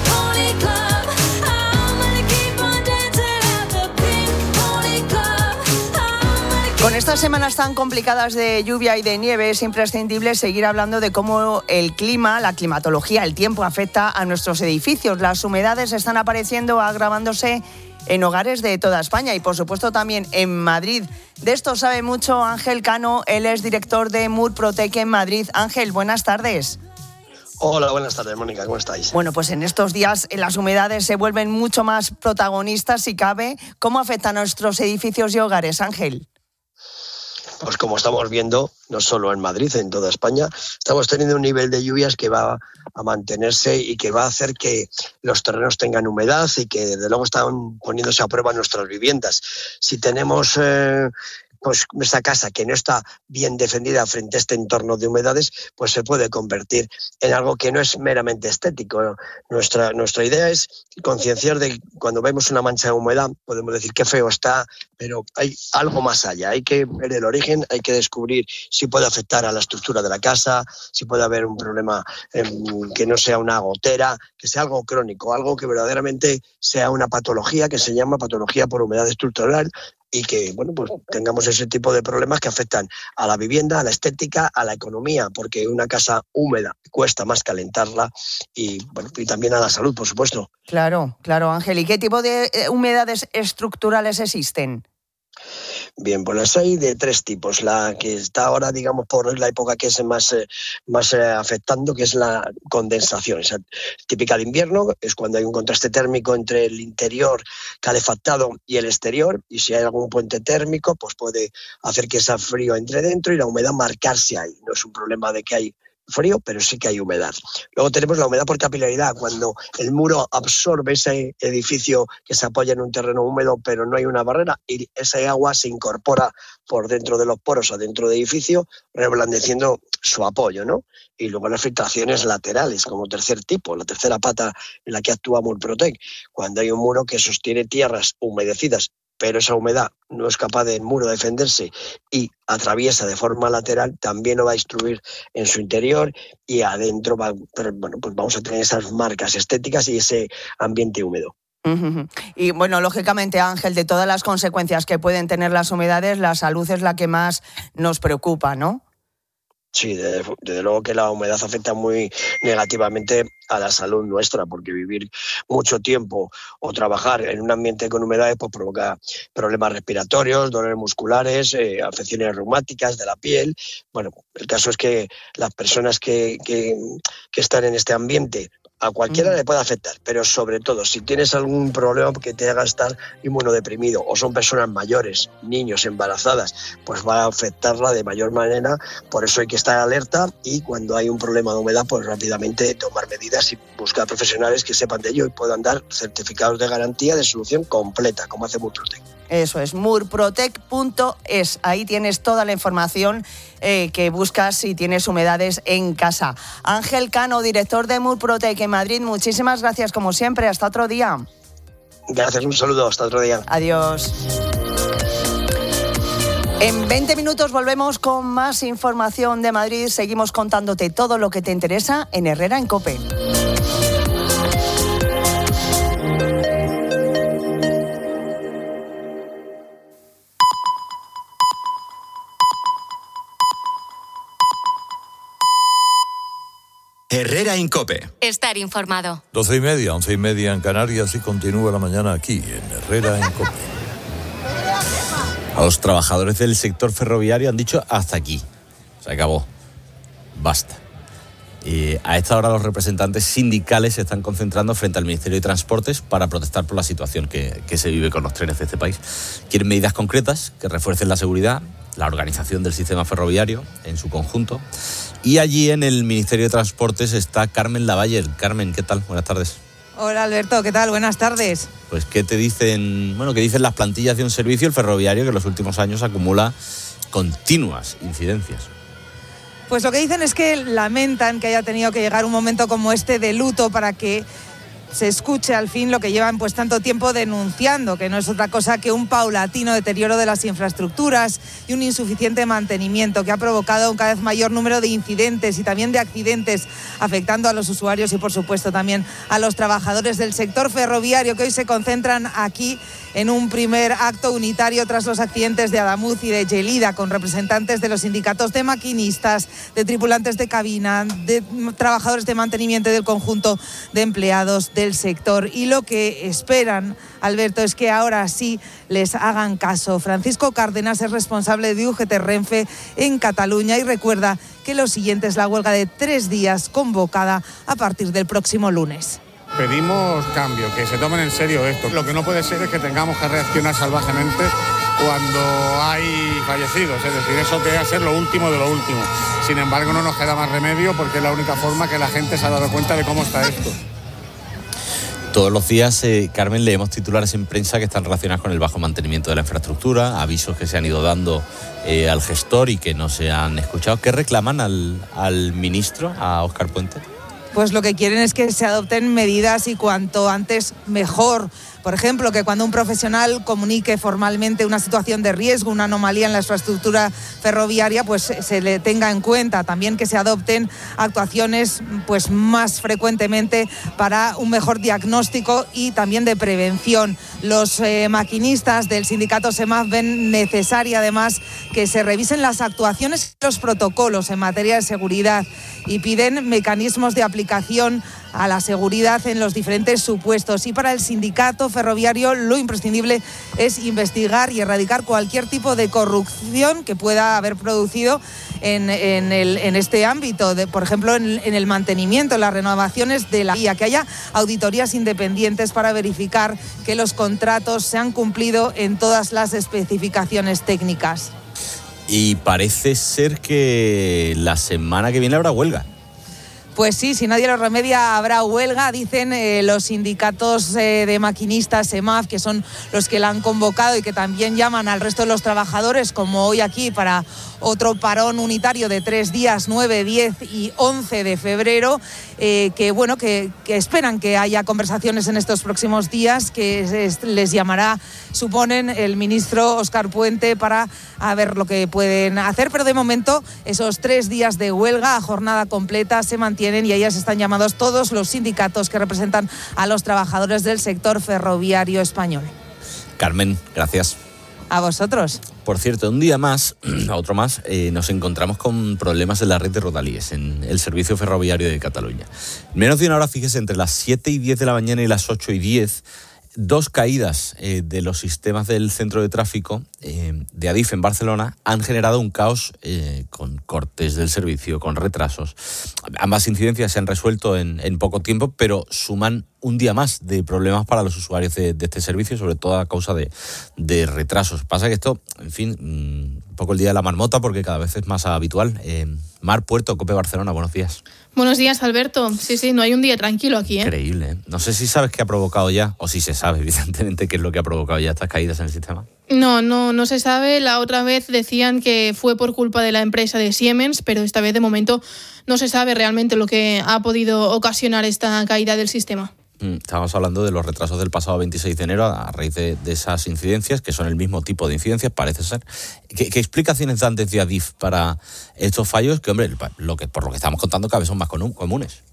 Con estas semanas tan complicadas de lluvia y de nieve es imprescindible seguir hablando de cómo el clima, la climatología, el tiempo afecta a nuestros edificios. Las humedades están apareciendo, agravándose en hogares de toda España y por supuesto también en Madrid. De esto sabe mucho Ángel Cano, él es director de Murprotec en Madrid. Ángel, buenas tardes. Hola, buenas tardes, Mónica, ¿cómo estáis? Bueno, pues en estos días las humedades se vuelven mucho más protagonistas, si cabe. ¿Cómo afectan a nuestros edificios y hogares, Ángel? Pues como estamos viendo, no solo en Madrid, en toda España, estamos teniendo un nivel de lluvias que va a mantenerse y que va a hacer que los terrenos tengan humedad y que desde luego están poniéndose a prueba nuestras viviendas. Si tenemos eh, pues esta casa que no está bien defendida frente a este entorno de humedades, pues se puede convertir en algo que no es meramente estético. Nuestra, nuestra idea es concienciar de que cuando vemos una mancha de humedad, podemos decir qué feo está, pero hay algo más allá. Hay que ver el origen, hay que descubrir si puede afectar a la estructura de la casa, si puede haber un problema eh, que no sea una gotera, que sea algo crónico, algo que verdaderamente sea una patología que se llama patología por humedad estructural, y que, bueno, pues tengamos ese tipo de problemas que afectan a la vivienda, a la estética, a la economía, porque una casa húmeda cuesta más calentarla y, bueno, y también a la salud, por supuesto. Claro, claro, Ángel. ¿Y qué tipo de humedades estructurales existen? Bien, pues las hay de tres tipos. La que está ahora, digamos, por la época que es más, eh, más eh, afectando, que es la condensación. Esa típica de invierno es cuando hay un contraste térmico entre el interior calefactado y el exterior, y si hay algún puente térmico, pues puede hacer que ese frío entre dentro y la humedad marcarse ahí. No es un problema de que hay frío, pero sí que hay humedad. Luego tenemos la humedad por capilaridad, cuando el muro absorbe ese edificio que se apoya en un terreno húmedo, pero no hay una barrera y esa agua se incorpora por dentro de los poros o dentro del edificio, reblandeciendo su apoyo, ¿no? Y luego las filtraciones laterales, como tercer tipo, la tercera pata en la que actúa Murprotec, cuando hay un muro que sostiene tierras humedecidas, pero esa humedad no es capaz del muro defenderse y atraviesa de forma lateral, también lo va a destruir en su interior y adentro va, bueno, pues vamos a tener esas marcas estéticas y ese ambiente húmedo. Uh-huh. Y bueno, lógicamente, Ángel, de todas las consecuencias que pueden tener las humedades, la salud es la que más nos preocupa, ¿no? Sí, desde, desde luego que la humedad afecta muy negativamente a la salud nuestra, porque vivir mucho tiempo o trabajar en un ambiente con humedad pues provoca problemas respiratorios, dolores musculares, eh, afecciones reumáticas de la piel. Bueno, el caso es que las personas que, que, que están en este ambiente, a cualquiera mm. le puede afectar, pero sobre todo si tienes algún problema que te haga estar inmunodeprimido o son personas mayores, niños, embarazadas, pues va a afectarla de mayor manera. Por eso hay que estar alerta y cuando hay un problema de humedad, pues rápidamente tomar medidas y buscar profesionales que sepan de ello y puedan dar certificados de garantía de solución completa, como hace Murprotec. Eso es, murprotec punto es. Ahí tienes toda la información eh, que buscas si tienes humedades en casa. Ángel Cano, director de Murprotec en Madrid, muchísimas gracias como siempre. Hasta otro día. Gracias, un saludo. Hasta otro día. Adiós. En veinte minutos volvemos con más información de Madrid. Seguimos contándote todo lo que te interesa en Herrera en COPE. Herrera Incope. Estar informado. Doce y media, once y media en Canarias y continúa la mañana aquí en Herrera Incope. A los trabajadores del sector ferroviario han dicho hasta aquí. Se acabó. Basta. Y a esta hora los representantes sindicales se están concentrando frente al Ministerio de Transportes para protestar por la situación que, que se vive con los trenes de este país. Quieren medidas concretas que refuercen la seguridad, la organización del sistema ferroviario en su conjunto. Y allí en el Ministerio de Transportes está Carmen Lavalle. Carmen, ¿qué tal? Buenas tardes. Hola Alberto, ¿qué tal? Buenas tardes. Pues ¿qué te dicen, bueno, qué dicen las plantillas de un servicio, el ferroviario, que en los últimos años acumula continuas incidencias? Pues lo que dicen es que lamentan que haya tenido que llegar un momento como este de luto para que se escuche al fin lo que llevan pues tanto tiempo denunciando, que no es otra cosa que un paulatino deterioro de las infraestructuras y un insuficiente mantenimiento que ha provocado un cada vez mayor número de incidentes y también de accidentes, afectando a los usuarios y por supuesto también a los trabajadores del sector ferroviario, que hoy se concentran aquí en un primer acto unitario tras los accidentes de Adamuz y de Gelida, con representantes de los sindicatos de maquinistas, de tripulantes de cabina, de trabajadores de mantenimiento y del conjunto de empleados del sector. Y lo que esperan, Alberto, es que ahora sí les hagan caso. Francisco Cárdenas es responsable de U G T Renfe en Cataluña y recuerda que lo siguiente es la huelga de tres días convocada a partir del próximo lunes. Pedimos cambio, que se tomen en serio esto. Lo que no puede ser es que tengamos que reaccionar salvajemente cuando hay fallecidos, es decir, eso debe ser lo último de lo último. Sin embargo, no nos queda más remedio porque es la única forma que la gente se ha dado cuenta de cómo está esto. Todos los días, eh, Carmen, leemos titulares en prensa que están relacionados con el bajo mantenimiento de la infraestructura, avisos que se han ido dando eh, al gestor y que no se han escuchado. ¿Qué reclaman al, al ministro, a Óscar Puente? Pues lo que quieren es que se adopten medidas y cuanto antes mejor. Por ejemplo, que cuando un profesional comunique formalmente una situación de riesgo, una anomalía en la infraestructura ferroviaria, pues se le tenga en cuenta. También que se adopten actuaciones pues más frecuentemente para un mejor diagnóstico y también de prevención. Los eh, maquinistas del sindicato SEMAF ven necesaria además que se revisen las actuaciones y los protocolos en materia de seguridad y piden mecanismos de aplicación a la seguridad en los diferentes supuestos. Y para el sindicato ferroviario lo imprescindible es investigar y erradicar cualquier tipo de corrupción que pueda haber producido en, en, el, en este ámbito, de, por ejemplo en, en el mantenimiento, las renovaciones de la vía, que haya auditorías independientes para verificar que los contratos se han cumplido en todas las especificaciones técnicas. Y parece ser que la semana que viene habrá huelga. Pues sí, si nadie lo remedia habrá huelga, dicen eh, los sindicatos eh, de maquinistas SEMAF, que son los que la han convocado y que también llaman al resto de los trabajadores, como hoy aquí, para otro parón unitario de tres días, nueve, diez y once de febrero, eh, que bueno, que, que esperan que haya conversaciones en estos próximos días, que es, les llamará, suponen, el ministro Óscar Puente para a ver lo que pueden hacer, pero de momento esos tres días de huelga a jornada completa se mantienen y a ellas están llamados todos los sindicatos que representan a los trabajadores del sector ferroviario español. Carmen, gracias. A vosotros. Por cierto, un día más, otro más, eh, nos encontramos con problemas en la red de Rodalies, en el servicio ferroviario de Cataluña. En menos de una hora, fíjese, entre las siete y diez de la mañana y las ocho y diez, dos caídas eh, de los sistemas del centro de tráfico eh, de Adif en Barcelona han generado un caos eh, con cortes del servicio, con retrasos. Ambas incidencias se han resuelto en, en poco tiempo, pero suman un día más de problemas para los usuarios de, de este servicio, sobre todo a causa de, de retrasos. Pasa que esto, en fin, un poco el día de la marmota, porque cada vez es más habitual. Eh, Mar Puerto, COPE Barcelona, buenos días. Buenos días, Alberto. Sí, sí, no hay un día tranquilo aquí, ¿eh? Increíble, ¿eh? No sé si sabes qué ha provocado ya, o si se sabe, evidentemente, qué es lo que ha provocado ya estas caídas en el sistema. No, no, no se sabe. La otra vez decían que fue por culpa de la empresa de Siemens, pero esta vez, de momento, no se sabe realmente lo que ha podido ocasionar esta caída del sistema. Estábamos hablando de los retrasos del pasado veintiséis de enero a raíz de, de esas incidencias, que son el mismo tipo de incidencias, parece ser. ¿Qué, qué explicaciones dan desde Adif para estos fallos? Que, hombre, lo que, por lo que estamos contando, cada vez son más comunes.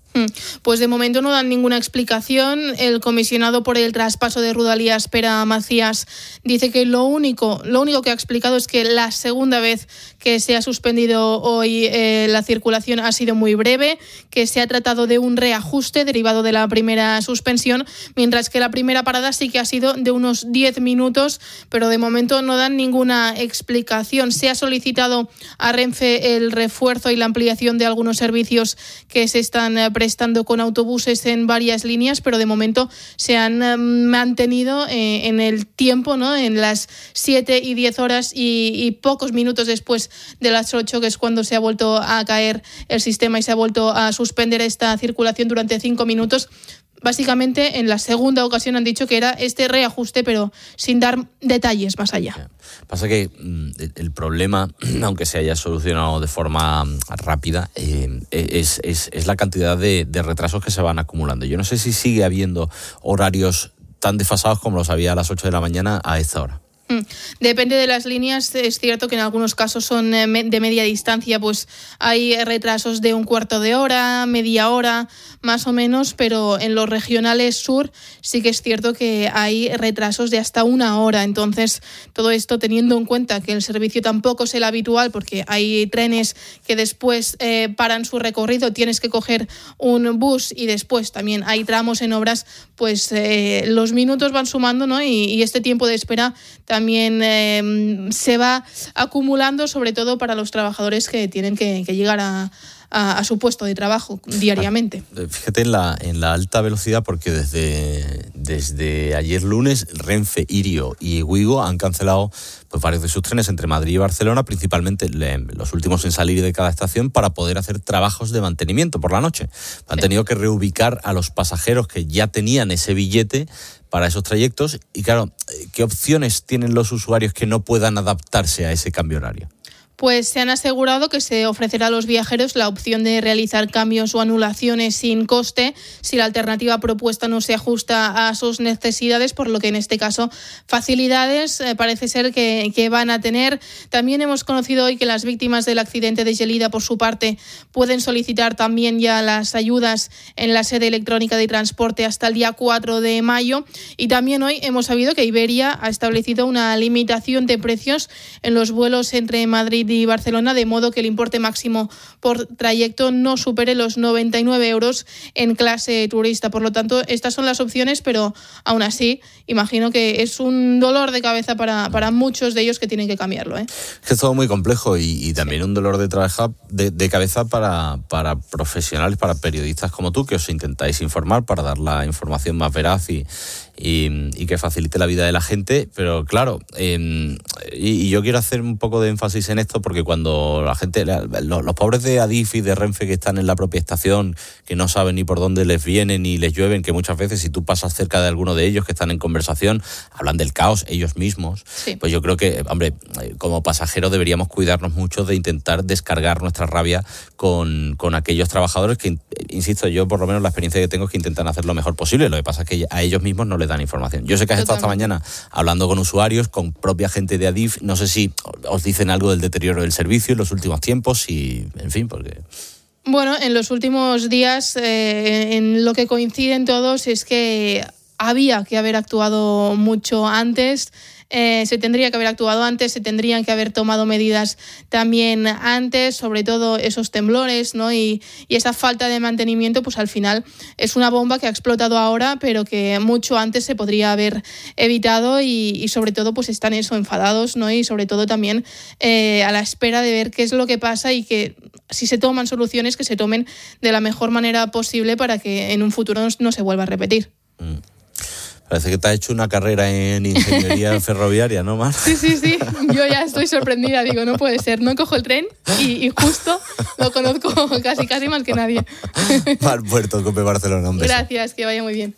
Pues de momento no dan ninguna explicación. El comisionado por el traspaso de Rodalías, Pere Macías, dice que lo único, lo único que ha explicado es que la segunda vez que se ha suspendido hoy eh, la circulación ha sido muy breve, que se ha tratado de un reajuste derivado de la primera suspensión, mientras que la primera parada sí que ha sido de unos diez minutos, pero de momento no dan ninguna explicación. Se ha solicitado a Renfe el refuerzo y la ampliación de algunos servicios que se están eh, prestando con autobuses en varias líneas, pero de momento se han eh, mantenido eh, en el tiempo, ¿no? En las siete y diez horas y, y pocos minutos después de las ocho, que es cuando se ha vuelto a caer el sistema y se ha vuelto a suspender esta circulación durante cinco minutos. Básicamente, en la segunda ocasión han dicho que era este reajuste, pero sin dar detalles más allá. Pasa que el problema, aunque se haya solucionado de forma rápida, eh, es, es, es la cantidad de, de retrasos que se van acumulando. Yo no sé si sigue habiendo horarios tan desfasados como los había a las ocho de la mañana a esta hora. Depende de las líneas. Es cierto que en algunos casos son de media distancia, pues hay retrasos de un cuarto de hora, media hora, más o menos, pero en los regionales sur sí que es cierto que hay retrasos de hasta una hora. Entonces, todo esto teniendo en cuenta que el servicio tampoco es el habitual, porque hay trenes que después eh, paran su recorrido, tienes que coger un bus y después también hay tramos en obras, pues eh, los minutos van sumando, ¿no? Y, y este tiempo de espera también También eh, se va acumulando, sobre todo para los trabajadores que tienen que, que llegar a, a, a su puesto de trabajo diariamente. Fíjate en la, en la alta velocidad, porque desde, desde ayer lunes Renfe, Irio y Wigo han cancelado pues varios de sus trenes entre Madrid y Barcelona, principalmente los últimos en salir de cada estación, para poder hacer trabajos de mantenimiento por la noche. Han sí. tenido que reubicar a los pasajeros que ya tenían ese billete para esos trayectos y, claro, ¿qué opciones tienen los usuarios que no puedan adaptarse a ese cambio horario? Pues se han asegurado que se ofrecerá a los viajeros la opción de realizar cambios o anulaciones sin coste si la alternativa propuesta no se ajusta a sus necesidades, por lo que en este caso facilidades eh, parece ser que, que van a tener. También hemos conocido hoy que las víctimas del accidente de Gelida, por su parte, pueden solicitar también ya las ayudas en la sede electrónica de transporte hasta el día cuatro de mayo. Y también hoy hemos sabido que Iberia ha establecido una limitación de precios en los vuelos entre Madrid y Barcelona, de modo que el importe máximo por trayecto no supere los noventa y nueve euros en clase turista. Por lo tanto, estas son las opciones, pero aún así, imagino que es un dolor de cabeza para, para muchos de ellos que tienen que cambiarlo, ¿eh? Es todo muy complejo y, y también un dolor de, trabaja, de, de cabeza para, para profesionales, para periodistas como tú, que os intentáis informar para dar la información más veraz y, y, y que facilite la vida de la gente. Pero claro, eh, y, y yo quiero hacer un poco de énfasis en esto, porque cuando la gente, los, los pobres de Adif y de Renfe que están en la propia estación, que no saben ni por dónde les vienen ni les llueven, que muchas veces si tú pasas cerca de alguno de ellos que están en conversación, hablan del caos ellos mismos, sí. Pues yo creo que, hombre, como pasajeros deberíamos cuidarnos mucho de intentar descargar nuestra rabia con, con aquellos trabajadores que, insisto, yo por lo menos la experiencia que tengo es que intentan hacer lo mejor posible. Lo que pasa es que a ellos mismos no les dan información. Yo sé que has estado esta mañana hablando con usuarios, con propia gente de Adif, no sé si os dicen algo del deterioro del servicio en los últimos tiempos y, en fin, porque... Bueno, en los últimos días, eh, en lo que coinciden todos es que había que haber actuado mucho antes. Eh, se tendría que haber actuado antes, se tendrían que haber tomado medidas también antes, sobre todo esos temblores, ¿no? Y, y esa falta de mantenimiento, pues al final es una bomba que ha explotado ahora, pero que mucho antes se podría haber evitado y, y sobre todo pues están eso, enfadados, ¿no? Y sobre todo también eh, a la espera de ver qué es lo que pasa y que si se toman soluciones, que se tomen de la mejor manera posible para que en un futuro no, no se vuelva a repetir. Mm. Parece que te has hecho una carrera en ingeniería ferroviaria, ¿no, Mar? Sí, sí, sí. Yo ya estoy sorprendida. Digo, no puede ser. No cojo el tren y, y justo lo conozco casi, casi más que nadie. Mar Puerto, Cope Barcelona. Un beso. Gracias, que vaya muy bien.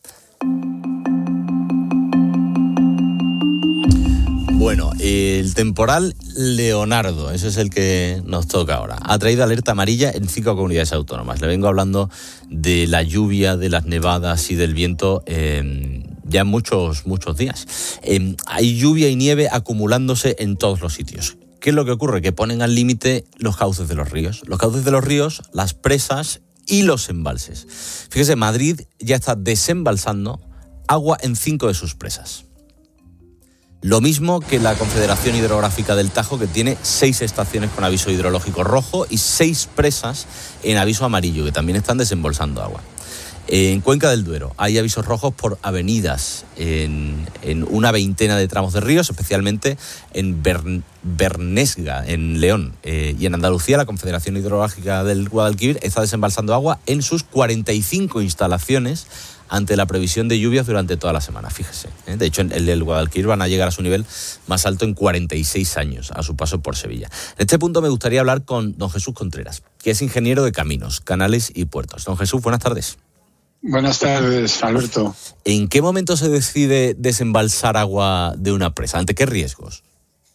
Bueno, el temporal Leonardo, ese es el que nos toca ahora. Ha traído alerta amarilla en cinco comunidades autónomas. Le vengo hablando de la lluvia, de las nevadas y del viento eh, ya muchos, muchos días. Eh, hay lluvia y nieve acumulándose en todos los sitios. ¿Qué es lo que ocurre? Que ponen al límite los cauces de los ríos. Los cauces de los ríos, las presas y los embalses. Fíjese, Madrid ya está desembalsando agua en cinco de sus presas. Lo mismo que la Confederación Hidrográfica del Tajo, que tiene seis estaciones con aviso hidrológico rojo y seis presas en aviso amarillo, que también están desembolsando agua. En Cuenca del Duero hay avisos rojos por avenidas en, en una veintena de tramos de ríos, especialmente en Bern, Bernesga, en León. Eh, y en Andalucía, la Confederación Hidrográfica del Guadalquivir está desembalsando agua en sus cuarenta y cinco instalaciones ante la previsión de lluvias durante toda la semana, fíjese. ¿eh? De hecho, en el del Guadalquivir van a llegar a su nivel más alto en cuarenta y seis años, a su paso por Sevilla. En este punto me gustaría hablar con don Jesús Contreras, que es ingeniero de caminos, canales y puertos. Don Jesús, buenas tardes. Buenas tardes, Alberto. ¿En qué momento se decide desembalsar agua de una presa? ¿Ante qué riesgos?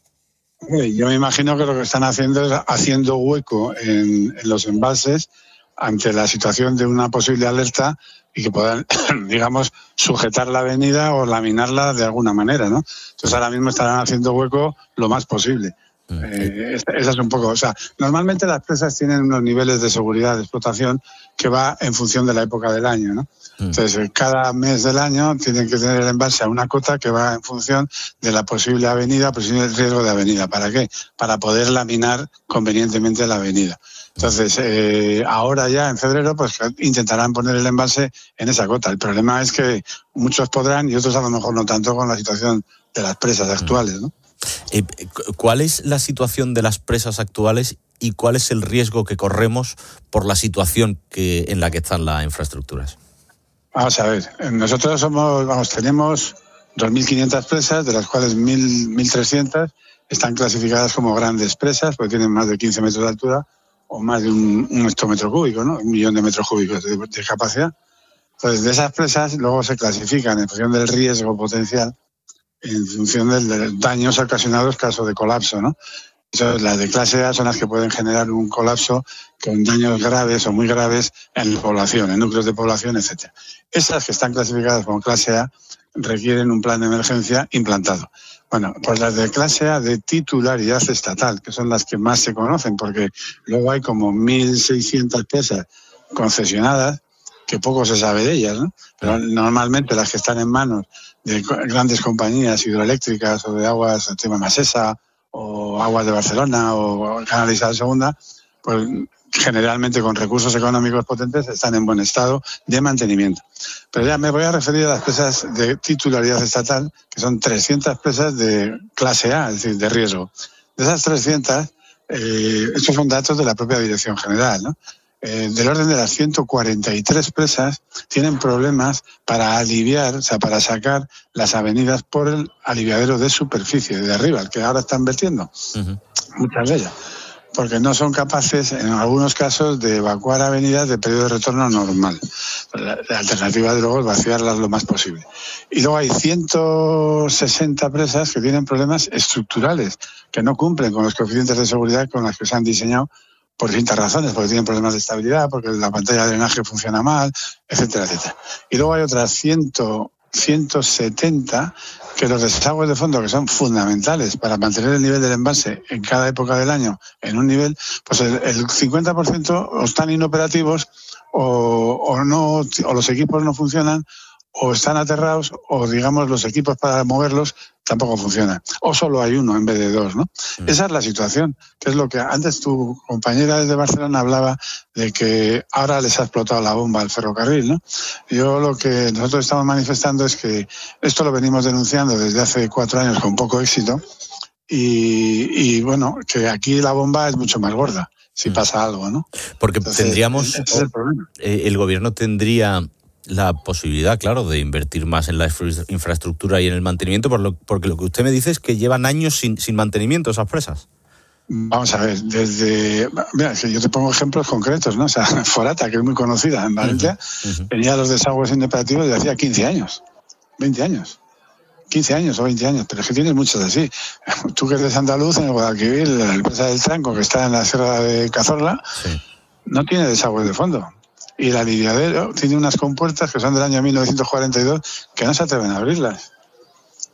Yo me imagino que lo que están haciendo es haciendo hueco en, en los embalses ante la situación de una posible alerta y que puedan, digamos, sujetar la avenida o laminarla de alguna manera, ¿no? Entonces ahora mismo estarán haciendo hueco lo más posible. Eh, esa es un poco, o sea, normalmente las presas tienen unos niveles de seguridad de explotación que va en función de la época del año, ¿no? Entonces, cada mes del año tienen que tener el embalse a una cota que va en función de la posible avenida, posible riesgo de avenida. ¿Para qué? Para poder laminar convenientemente la avenida. Entonces, eh, ahora ya en febrero, pues intentarán poner el embalse en esa cota. El problema es que muchos podrán y otros a lo mejor no tanto con la situación de las presas actuales, ¿no? Eh, ¿Cuál es la situación de las presas actuales y cuál es el riesgo que corremos por la situación que, en la que están las infraestructuras? Vamos a ver, nosotros somos, vamos, tenemos dos mil quinientas presas, de las cuales mil trescientas están clasificadas como grandes presas, porque tienen más de quince metros de altura o más de un, un hectómetro cúbico, ¿no? Un millón de metros cúbicos de, de capacidad. Entonces, de esas presas luego se clasifican en función del riesgo potencial, en función de los daños ocasionados caso de colapso, ¿no? Entonces, las de clase A son las que pueden generar un colapso con daños graves o muy graves en la población, en núcleos de población, etcétera. Esas que están clasificadas como clase A requieren un plan de emergencia implantado. Bueno, pues las de clase A de titularidad estatal, que son las que más se conocen, porque luego hay como mil seiscientas presas concesionadas, que poco se sabe de ellas, ¿no? Pero normalmente las que están en manos de grandes compañías hidroeléctricas o de aguas, el tema Masesa o aguas de Barcelona o Canal Isabel segunda, pues generalmente con recursos económicos potentes están en buen estado de mantenimiento. Pero ya me voy a referir a las presas de titularidad estatal, que son trescientas presas de clase A, es decir, de riesgo. De esas trescientas, eh, estos son datos de la propia Dirección General, ¿no? Eh, del orden de las ciento cuarenta y tres presas tienen problemas para aliviar, o sea, para sacar las avenidas por el aliviadero de superficie, de arriba, el que ahora están vertiendo. Uh-huh. Muchas de ellas. Porque no son capaces, en algunos casos, de evacuar avenidas de periodo de retorno normal. La, la alternativa, de luego, es vaciarlas lo más posible. Y luego hay ciento sesenta presas que tienen problemas estructurales, que no cumplen con los coeficientes de seguridad con los que se han diseñado por distintas razones, porque tienen problemas de estabilidad, porque la pantalla de drenaje funciona mal, etcétera, etcétera. Y luego hay otras ciento setenta que los desagües de fondo, que son fundamentales para mantener el nivel del embalse en cada época del año en un nivel, pues el, el cincuenta por ciento o están inoperativos o, o, no, o los equipos no funcionan, o están aterrados, o digamos los equipos para moverlos tampoco funcionan. O solo hay uno en vez de dos, ¿no? Mm. Esa es la situación, que es lo que antes tu compañera desde Barcelona hablaba de que ahora les ha explotado la bomba al ferrocarril, ¿no? Yo lo que nosotros estamos manifestando es que esto lo venimos denunciando desde hace cuatro años con poco éxito y, y bueno, que aquí la bomba es mucho más gorda si mm. pasa algo, ¿no? Porque Entonces, tendríamos... ese es el problema. Eh, el gobierno tendría la posibilidad, claro, de invertir más en la infraestructura y en el mantenimiento, por lo, porque lo que usted me dice es que llevan años sin, sin mantenimiento esas presas. Vamos a ver, desde... Mira, que yo te pongo ejemplos concretos, ¿no? O sea, Forata, que es muy conocida en Valencia, uh-huh, uh-huh. tenía los desagües inoperativos desde hacía quince años, veinte años. quince años o veinte años, pero es que tienes muchos así. Tú que eres andaluz, en el Guadalquivir, la empresa del Tranco, que está en la Sierra de Cazorla, sí. no tiene desagües de fondo. Y el aliviadero tiene unas compuertas que son del año mil novecientos cuarenta y dos que no se atreven a abrirlas.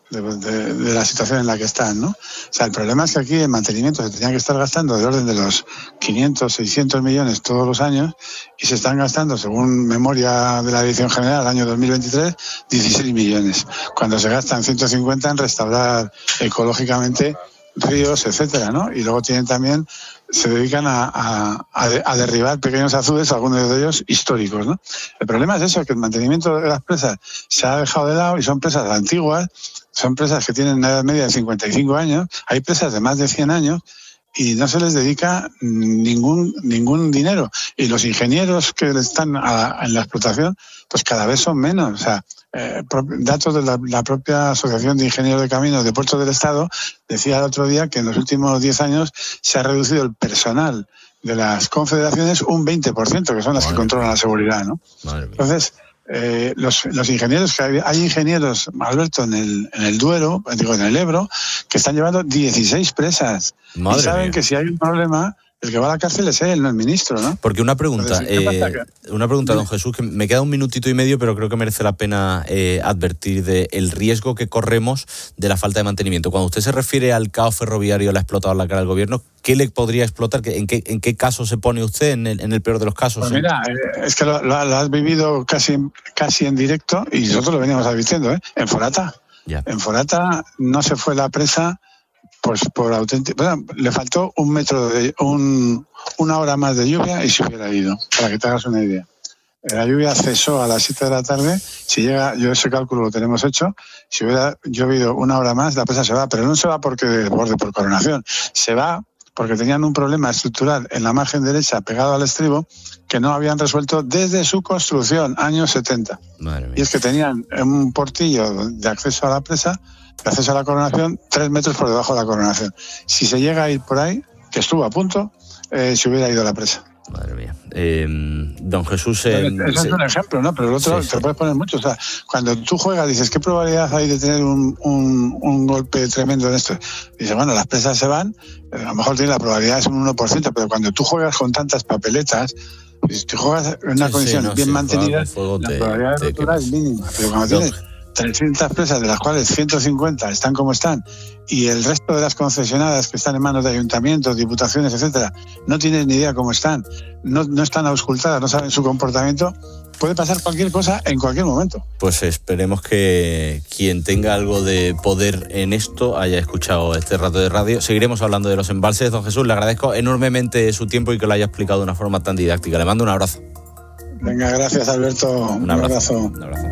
de, de, de la situación en la que están, ¿no? O sea, el problema es que aquí en mantenimiento se tenían que estar gastando del orden de los quinientos, seiscientos millones todos los años y se están gastando, según memoria de la Dirección General, año dos mil veintitrés, dieciséis millones, cuando se gastan ciento cincuenta en restaurar ecológicamente ríos, etcétera, ¿no? Y luego tienen también, se dedican a, a, a derribar pequeños azudes, algunos de ellos históricos, ¿no? El problema es eso, que el mantenimiento de las presas se ha dejado de lado y son presas antiguas, son presas que tienen una edad media de cincuenta y cinco años, hay presas de más de cien años y no se les dedica ningún ningún dinero. Y los ingenieros que están a, en la explotación, pues cada vez son menos. O sea, eh, datos de la, la propia Asociación de Ingenieros de Caminos de Puertos del Estado decía el otro día que en los últimos diez años se ha reducido el personal de las confederaciones un veinte por ciento, que son las Madre que controlan la seguridad, ¿no? Entonces, eh, los, los ingenieros, que hay, hay ingenieros, Alberto, en el, en el Duero, digo, en el Ebro, que están llevando dieciséis presas. Madre y saben mía. Que si hay un problema, el que va a la cárcel es él, no el ministro, ¿no? Porque una pregunta, Entonces, eh, una pregunta, don Jesús, que me queda un minutito y medio, pero creo que merece la pena eh, advertir de el riesgo que corremos de la falta de mantenimiento. Cuando usted se refiere al caos ferroviario, le ha explotado la cara al gobierno, ¿qué le podría explotar? ¿En qué, en qué caso se pone usted en el, en el peor de los casos? Pues mira, eh, es que lo, lo, lo has vivido casi, casi en directo y nosotros lo veníamos advirtiendo, ¿eh? En Forata. Ya. En Forata no se fue la presa. Pues por auténtico, bueno, le faltó un metro de un, una hora más de lluvia y se hubiera ido, para que te hagas una idea. La lluvia cesó a las siete de la tarde, si llega, yo ese cálculo lo tenemos hecho, si hubiera llovido una hora más, la presa se va, pero no se va porque desborde por coronación, se va porque tenían un problema estructural en la margen derecha pegado al estribo que no habían resuelto desde su construcción, años setenta. Y es que tenían un portillo de acceso a la presa, de acceso a la coronación, tres metros por debajo de la coronación. Si se llega a ir por ahí, que estuvo a punto, eh, se hubiera ido a la presa. Madre mía. Eh, don Jesús... Eh, Eso es un ejemplo, ¿no? Pero el otro sí, te sí. puedes poner mucho. O sea, cuando tú juegas, dices, ¿qué probabilidad hay de tener un, un, un golpe tremendo en esto? Dices, bueno, las presas se van, a lo mejor tiene la probabilidad es un uno por ciento, pero cuando tú juegas con tantas papeletas, si tú juegas en una sí, condición sí, no, bien sí, mantenida, la te, probabilidad de ruptura es mínima. Pero cuando no. tienes trescientas presas, de las cuales ciento cincuenta están como están, y el resto de las concesionadas que están en manos de ayuntamientos, diputaciones, etcétera, no tienen ni idea cómo están, no, no están auscultadas, no saben su comportamiento, puede pasar cualquier cosa en cualquier momento. Pues esperemos que quien tenga algo de poder en esto haya escuchado este rato de radio. Seguiremos hablando de los embalses. Don Jesús, le agradezco enormemente su tiempo y que lo haya explicado de una forma tan didáctica. Le mando un abrazo. Venga, gracias, Alberto. Un, un abrazo. abrazo. Un abrazo.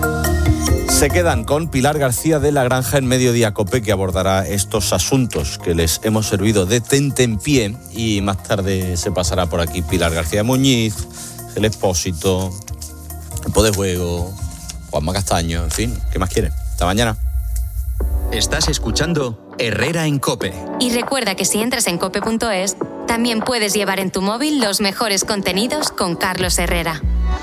Se quedan con Pilar García de La Granja en Mediodía Cope, que abordará estos asuntos que les hemos servido de tentempié, y más tarde se pasará por aquí Pilar García Muñiz, el Expósito, el Poder de Juego, Juanma Castaño, en fin, ¿qué más quieren? Hasta mañana. Estás escuchando Herrera en Cope. Y recuerda que si entras en cope punto es, también puedes llevar en tu móvil los mejores contenidos con Carlos Herrera.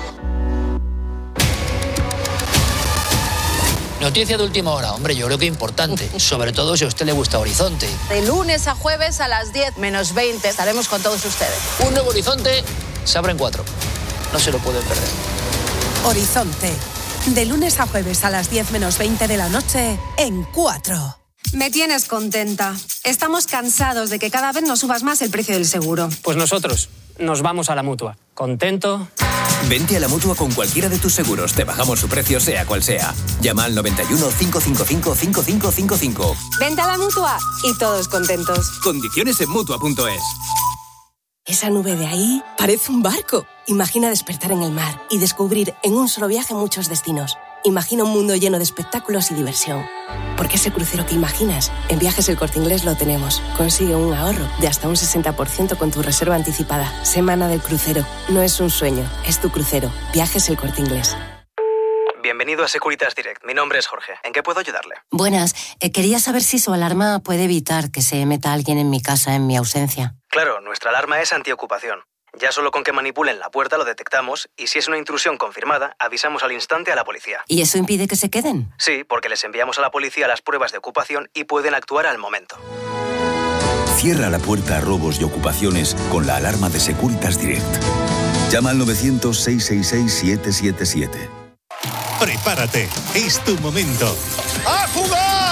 Noticia de última hora, hombre, yo creo que importante, sobre todo si a usted le gusta Horizonte. De lunes a jueves a las diez menos veinte estaremos con todos ustedes. Un nuevo Horizonte se abre en cuatro. No se lo pueden perder. Horizonte, de lunes a jueves a las diez menos veinte de la noche en cuatro. Me tienes contenta. Estamos cansados de que cada vez nos subas más el precio del seguro. Pues nosotros nos vamos a la Mutua. ¿Contento? Vente a la Mutua con cualquiera de tus seguros. Te bajamos su precio, sea cual sea. Llama al noventa y uno, cinco cinco cinco, cinco cinco cinco cinco. Vente a la Mutua y todos contentos. Condiciones en Mutua punto es. Esa nube de ahí parece un barco. Imagina despertar en el mar y descubrir en un solo viaje muchos destinos. Imagina un mundo lleno de espectáculos y diversión. Porque ese crucero que imaginas, en Viajes El Corte Inglés lo tenemos. Consigue un ahorro de hasta un sesenta por ciento con tu reserva anticipada. Semana del crucero. No es un sueño, es tu crucero. Viajes El Corte Inglés. Bienvenido a Securitas Direct. Mi nombre es Jorge. ¿En qué puedo ayudarle? Buenas. Eh, quería saber si su alarma puede evitar que se meta alguien en mi casa en mi ausencia. Claro, nuestra alarma es antiocupación. Ya solo con que manipulen la puerta lo detectamos y si es una intrusión confirmada, avisamos al instante a la policía. ¿Y eso impide que se queden? Sí, porque les enviamos a la policía las pruebas de ocupación y pueden actuar al momento. Cierra la puerta a robos y ocupaciones con la alarma de Securitas Direct. Llama al novecientos, seiscientos sesenta y seis, siete siete siete. Prepárate, es tu momento. ¡A jugar!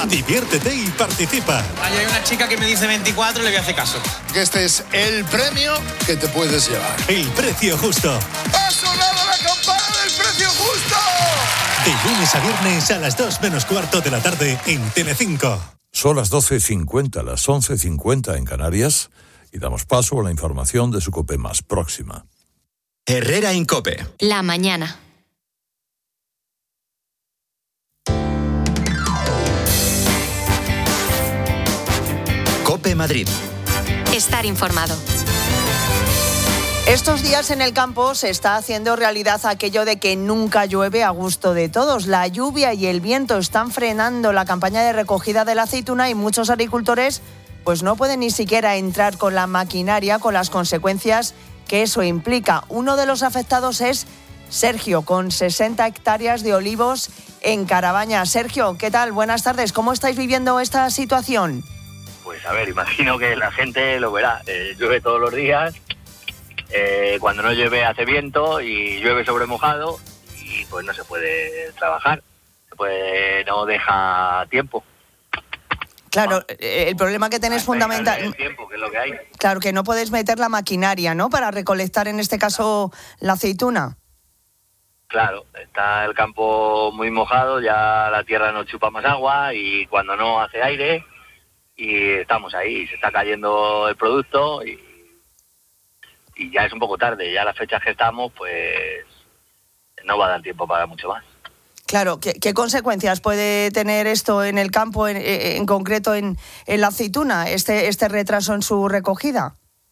Diviértete y participa. Ahí hay una chica que me dice veinticuatro y le voy a hacer caso. Que este es el premio que te puedes llevar. El precio justo. ¡Ha sonado la campana del precio justo! De lunes a viernes a las dos menos cuarto de la tarde en Telecinco. Son las doce cincuenta, las once cincuenta en Canarias y damos paso a la información de su COPE más próxima. Herrera Incope. La mañana. COPE Madrid. Estar informado. Estos días en el campo se está haciendo realidad aquello de que nunca llueve a gusto de todos. La lluvia y el viento están frenando la campaña de recogida de la aceituna y muchos agricultores pues no pueden ni siquiera entrar con la maquinaria, con las consecuencias que eso implica. Uno de los afectados es Sergio, con sesenta hectáreas de olivos en Carabaña. Sergio, ¿qué tal? Buenas tardes. ¿Cómo estáis viviendo esta situación? Pues a ver, imagino que la gente lo verá. Eh, llueve todos los días, eh, cuando no llueve hace viento y llueve sobre mojado y pues no se puede trabajar, pues no deja tiempo. Claro, el problema que tenéis fundamental... El tiempo, que es lo que hay. Claro, que no podéis meter la maquinaria, ¿no?, para recolectar en este caso la aceituna. Claro, está el campo muy mojado, ya la tierra no chupa más agua y cuando no hace aire y estamos ahí, se está cayendo el producto y, y ya es un poco tarde, ya las fechas que estamos pues no va a dar tiempo para mucho más. Claro, ¿qué, qué consecuencias puede tener esto en el campo, en, en concreto en, en la aceituna, este, este retraso en su recogida?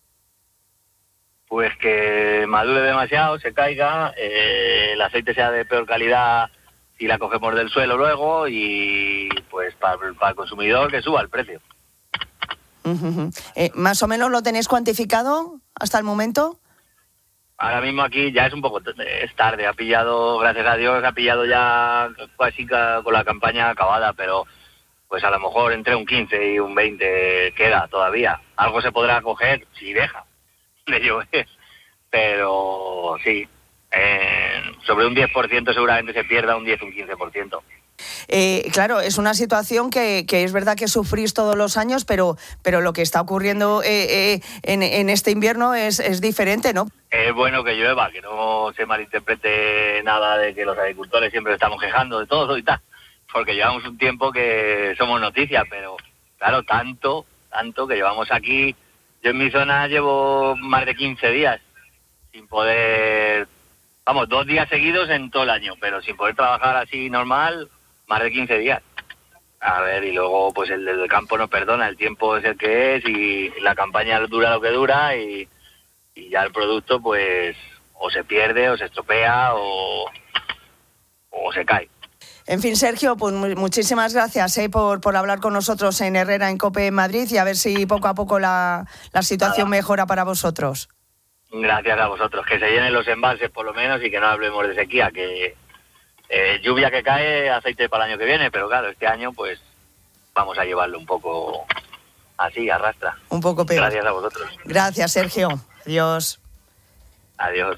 Pues que madure demasiado, se caiga, eh, el aceite sea de peor calidad si la cogemos del suelo luego y pues para, para el consumidor que suba el precio. Uh-huh. Eh, ¿Más o menos lo tenéis cuantificado hasta el momento? Ahora mismo aquí ya es un poco es tarde, ha pillado, gracias a Dios, ha pillado ya casi con la campaña acabada, pero pues a lo mejor entre un quince y un veinte queda todavía. Algo se podrá coger si deja de llover, pero sí, eh, sobre un diez por ciento seguramente se pierda un diez o un quince por ciento. Eh, claro, es una situación que, que es verdad que sufrís todos los años, pero, pero lo que está ocurriendo eh, eh, en, en este invierno es, es diferente, ¿no? Es bueno que llueva, que no se malinterprete nada de que los agricultores siempre estamos quejando de todo y tal, porque llevamos un tiempo que somos noticia, pero claro, tanto, tanto que llevamos aquí, yo en mi zona llevo más de quince días sin poder, vamos, dos días seguidos en todo el año, pero sin poder trabajar así normal, más de quince días. A ver, y luego pues el del campo no perdona, el tiempo es el que es y la campaña dura lo que dura y, y ya el producto pues o se pierde o se estropea o, o se cae. En fin, Sergio, pues muchísimas gracias eh, por, por hablar con nosotros en Herrera en COPE Madrid y a ver si poco a poco la, la situación Nada. mejora para vosotros. Gracias a vosotros, que se llenen los embalses por lo menos y que no hablemos de sequía, que eh, lluvia que cae, aceite para el año que viene, pero claro, este año pues vamos a llevarlo un poco así, arrastra. Un poco peor. Gracias a vosotros. Gracias, Sergio. Adiós. Adiós.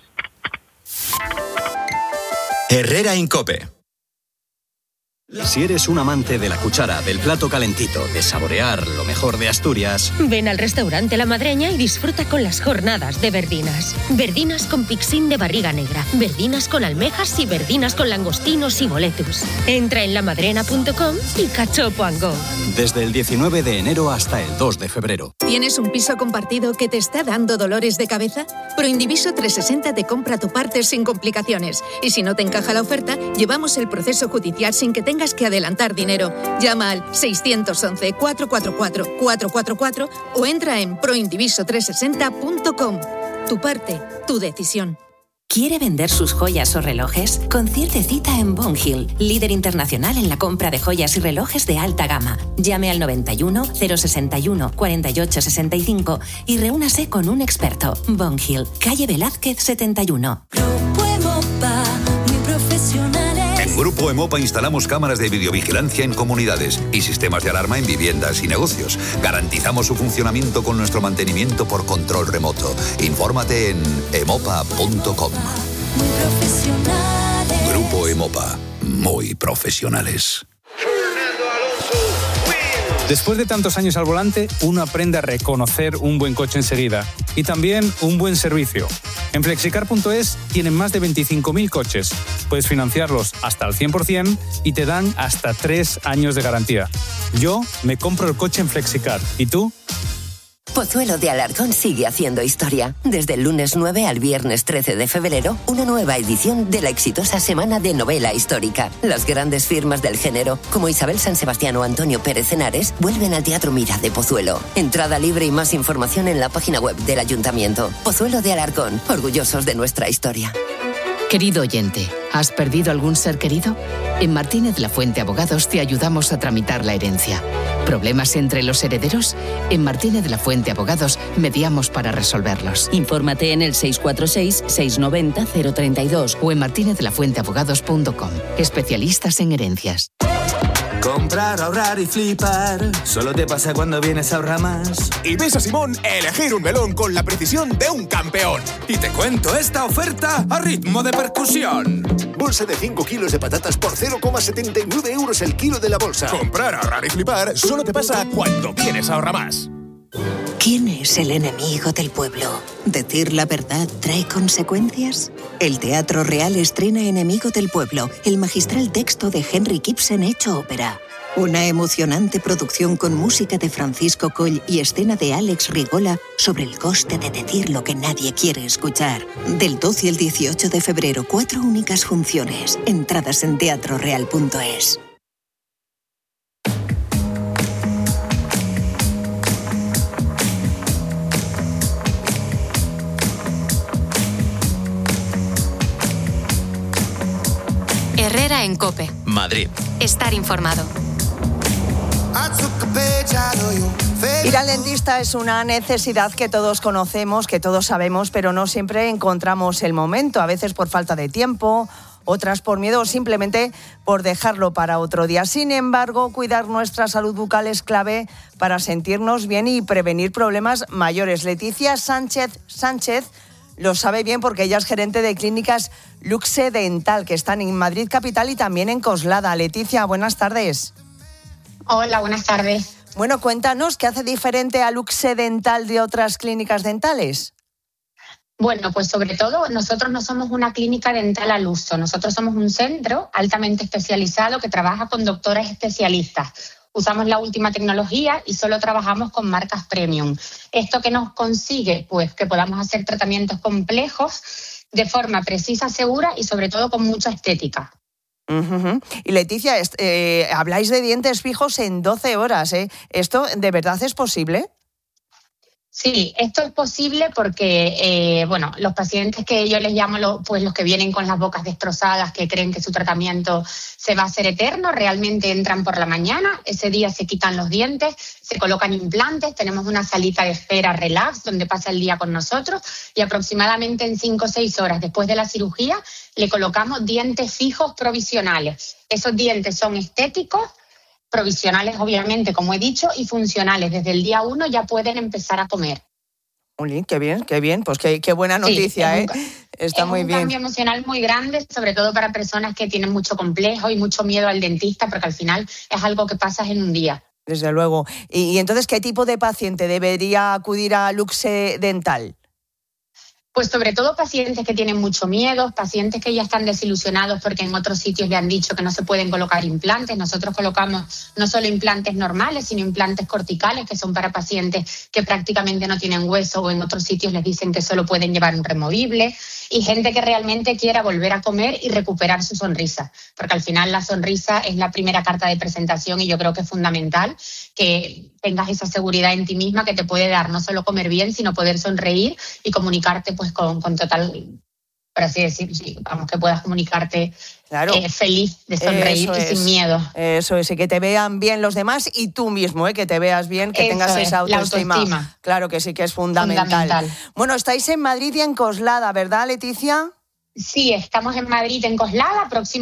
Herrera Incope. Si eres un amante de la cuchara, del plato calentito, de saborear lo mejor de Asturias... Ven al restaurante La Madreña y disfruta con las jornadas de verdinas. Verdinas con pixín de barriga negra, verdinas con almejas y verdinas con langostinos y boletus. Entra en lamadrena punto com y cachopo and go. Desde el diecinueve de enero hasta el dos de febrero. ¿Tienes un piso compartido que te está dando dolores de cabeza? Proindiviso trescientos sesenta te compra tu parte sin complicaciones. Y si no te encaja la oferta, llevamos el proceso judicial sin que tengas que adelantar dinero. Llama al seiscientos once, cuatrocientos cuarenta y cuatro, cuatrocientos cuarenta y cuatro o entra en proindiviso trescientos sesenta punto com. Tu parte, tu decisión. ¿Quiere vender sus joyas o relojes? Concierte cita en Bonhill, líder internacional en la compra de joyas y relojes de alta gama. Llame al noventa y uno, cero sesenta y uno, cuarenta y ocho sesenta y cinco y reúnase con un experto. Bonhill, calle Velázquez setenta y uno. Grupo Emopa, muy profesionales. En Grupo Emopa instalamos cámaras de videovigilancia en comunidades y sistemas de alarma en viviendas y negocios. Garantizamos su funcionamiento con nuestro mantenimiento por control remoto. Infórmate en emopa punto com. Muy profesionales. Grupo Emopa, muy profesionales. Fernando Alonso Después de tantos años al volante, uno aprende a reconocer un buen coche enseguida y también un buen servicio. En flexicar punto es tienen más de veinticinco mil coches. Puedes financiarlos hasta al cien por ciento y te dan hasta tres años de garantía. Yo me compro el coche en Flexicar. ¿Y tú? Pozuelo de Alarcón sigue haciendo historia. Desde el lunes nueve al viernes trece de febrero, una nueva edición de la exitosa Semana de Novela Histórica. Las grandes firmas del género, como Isabel San Sebastián o Antonio Pérez Henares, vuelven al Teatro Mira de Pozuelo. Entrada libre y más información en la página web del Ayuntamiento. Pozuelo de Alarcón, orgullosos de nuestra historia. Querido oyente, ¿has perdido algún ser querido? En Martínez La Fuente Abogados te ayudamos a tramitar la herencia. ¿Problemas entre los herederos? En Martínez La Fuente Abogados mediamos para resolverlos. Infórmate en el seis cuatro seis, seis nueve cero, cero tres dos o en martinez la fuente abogados punto com. Especialistas en herencias. Comprar, ahorrar y flipar solo te pasa cuando vienes a Ahorra Más. Y ves a Simón elegir un melón con la precisión de un campeón. Y te cuento esta oferta a ritmo de percusión. Bolsa de cinco kilos de patatas por cero coma setenta y nueve euros el kilo de la bolsa. Comprar, ahorrar y flipar solo te pasa cuando vienes a Ahorra Más. ¿Quién es el enemigo del pueblo? ¿Decir la verdad trae consecuencias? El Teatro Real estrena Enemigo del Pueblo, el magistral texto de Henrik Ibsen hecho ópera. Una emocionante producción con música de Francisco Coll y escena de Alex Rigola sobre el coste de decir lo que nadie quiere escuchar. Del doce al dieciocho de febrero, cuatro únicas funciones. Entradas en teatro real punto es. Herrera en COPE. Madrid. Estar informado. Ir al dentista es una necesidad que todos conocemos, que todos sabemos, pero no siempre encontramos el momento, a veces por falta de tiempo, otras por miedo o simplemente por dejarlo para otro día. Sin embargo, cuidar nuestra salud bucal es clave para sentirnos bien y prevenir problemas mayores. Leticia Sánchez Sánchez lo sabe bien porque ella es gerente de clínicas Luxe Dental, que están en Madrid capital y también en Coslada. Leticia, buenas tardes. Hola, buenas tardes. Bueno, cuéntanos, ¿qué hace diferente a Luxe Dental de otras clínicas dentales? Bueno, pues sobre todo nosotros no somos una clínica dental al uso, nosotros somos un centro altamente especializado que trabaja con doctores especialistas. Usamos la última tecnología y solo trabajamos con marcas premium. ¿Esto qué nos consigue? Pues que podamos hacer tratamientos complejos de forma precisa, segura y sobre todo con mucha estética. Uh-huh. Y Leticia, eh, habláis de dientes fijos en doce horas, ¿eh? ¿Esto de verdad es posible? Sí, esto es posible porque, eh, bueno, los pacientes que yo les llamo lo, pues los que vienen con las bocas destrozadas, que creen que su tratamiento se va a hacer eterno, realmente entran por la mañana, ese día se quitan los dientes, se colocan implantes, tenemos una salita de espera relax donde pasa el día con nosotros y aproximadamente en cinco o seis horas después de la cirugía le colocamos dientes fijos provisionales. Esos dientes son estéticos, provisionales obviamente, como he dicho, y funcionales. Desde el día uno ya pueden empezar a comer. Uli, qué bien, qué bien. Pues qué, qué buena noticia, sí, ¿eh? Está es muy un bien. Cambio emocional muy grande, sobre todo para personas que tienen mucho complejo y mucho miedo al dentista, porque al final es algo que pasas en un día. Desde luego. Y, y entonces, ¿qué tipo de paciente debería acudir a Luxe Dental? Pues sobre todo pacientes que tienen mucho miedo, pacientes que ya están desilusionados porque en otros sitios le han dicho que no se pueden colocar implantes. Nosotros colocamos no solo implantes normales, sino implantes corticales, que son para pacientes que prácticamente no tienen hueso o en otros sitios les dicen que solo pueden llevar un removible. Y gente que realmente quiera volver a comer y recuperar su sonrisa, porque al final la sonrisa es la primera carta de presentación y yo creo que es fundamental que tengas esa seguridad en ti misma que te puede dar no solo comer bien, sino poder sonreír y comunicarte pues con, con total, por así decir, sí, vamos, que puedas comunicarte claro. eh, feliz de sonreír eso y es. Sin miedo. Eso es, y que te vean bien los demás y tú mismo, ¿eh? Que te veas bien, que eso tengas es, esa autoestima. autoestima. Claro que sí, que es fundamental. fundamental. Bueno, estáis en Madrid y en Coslada, ¿verdad, Leticia? Sí, estamos en Madrid, en Coslada, próximo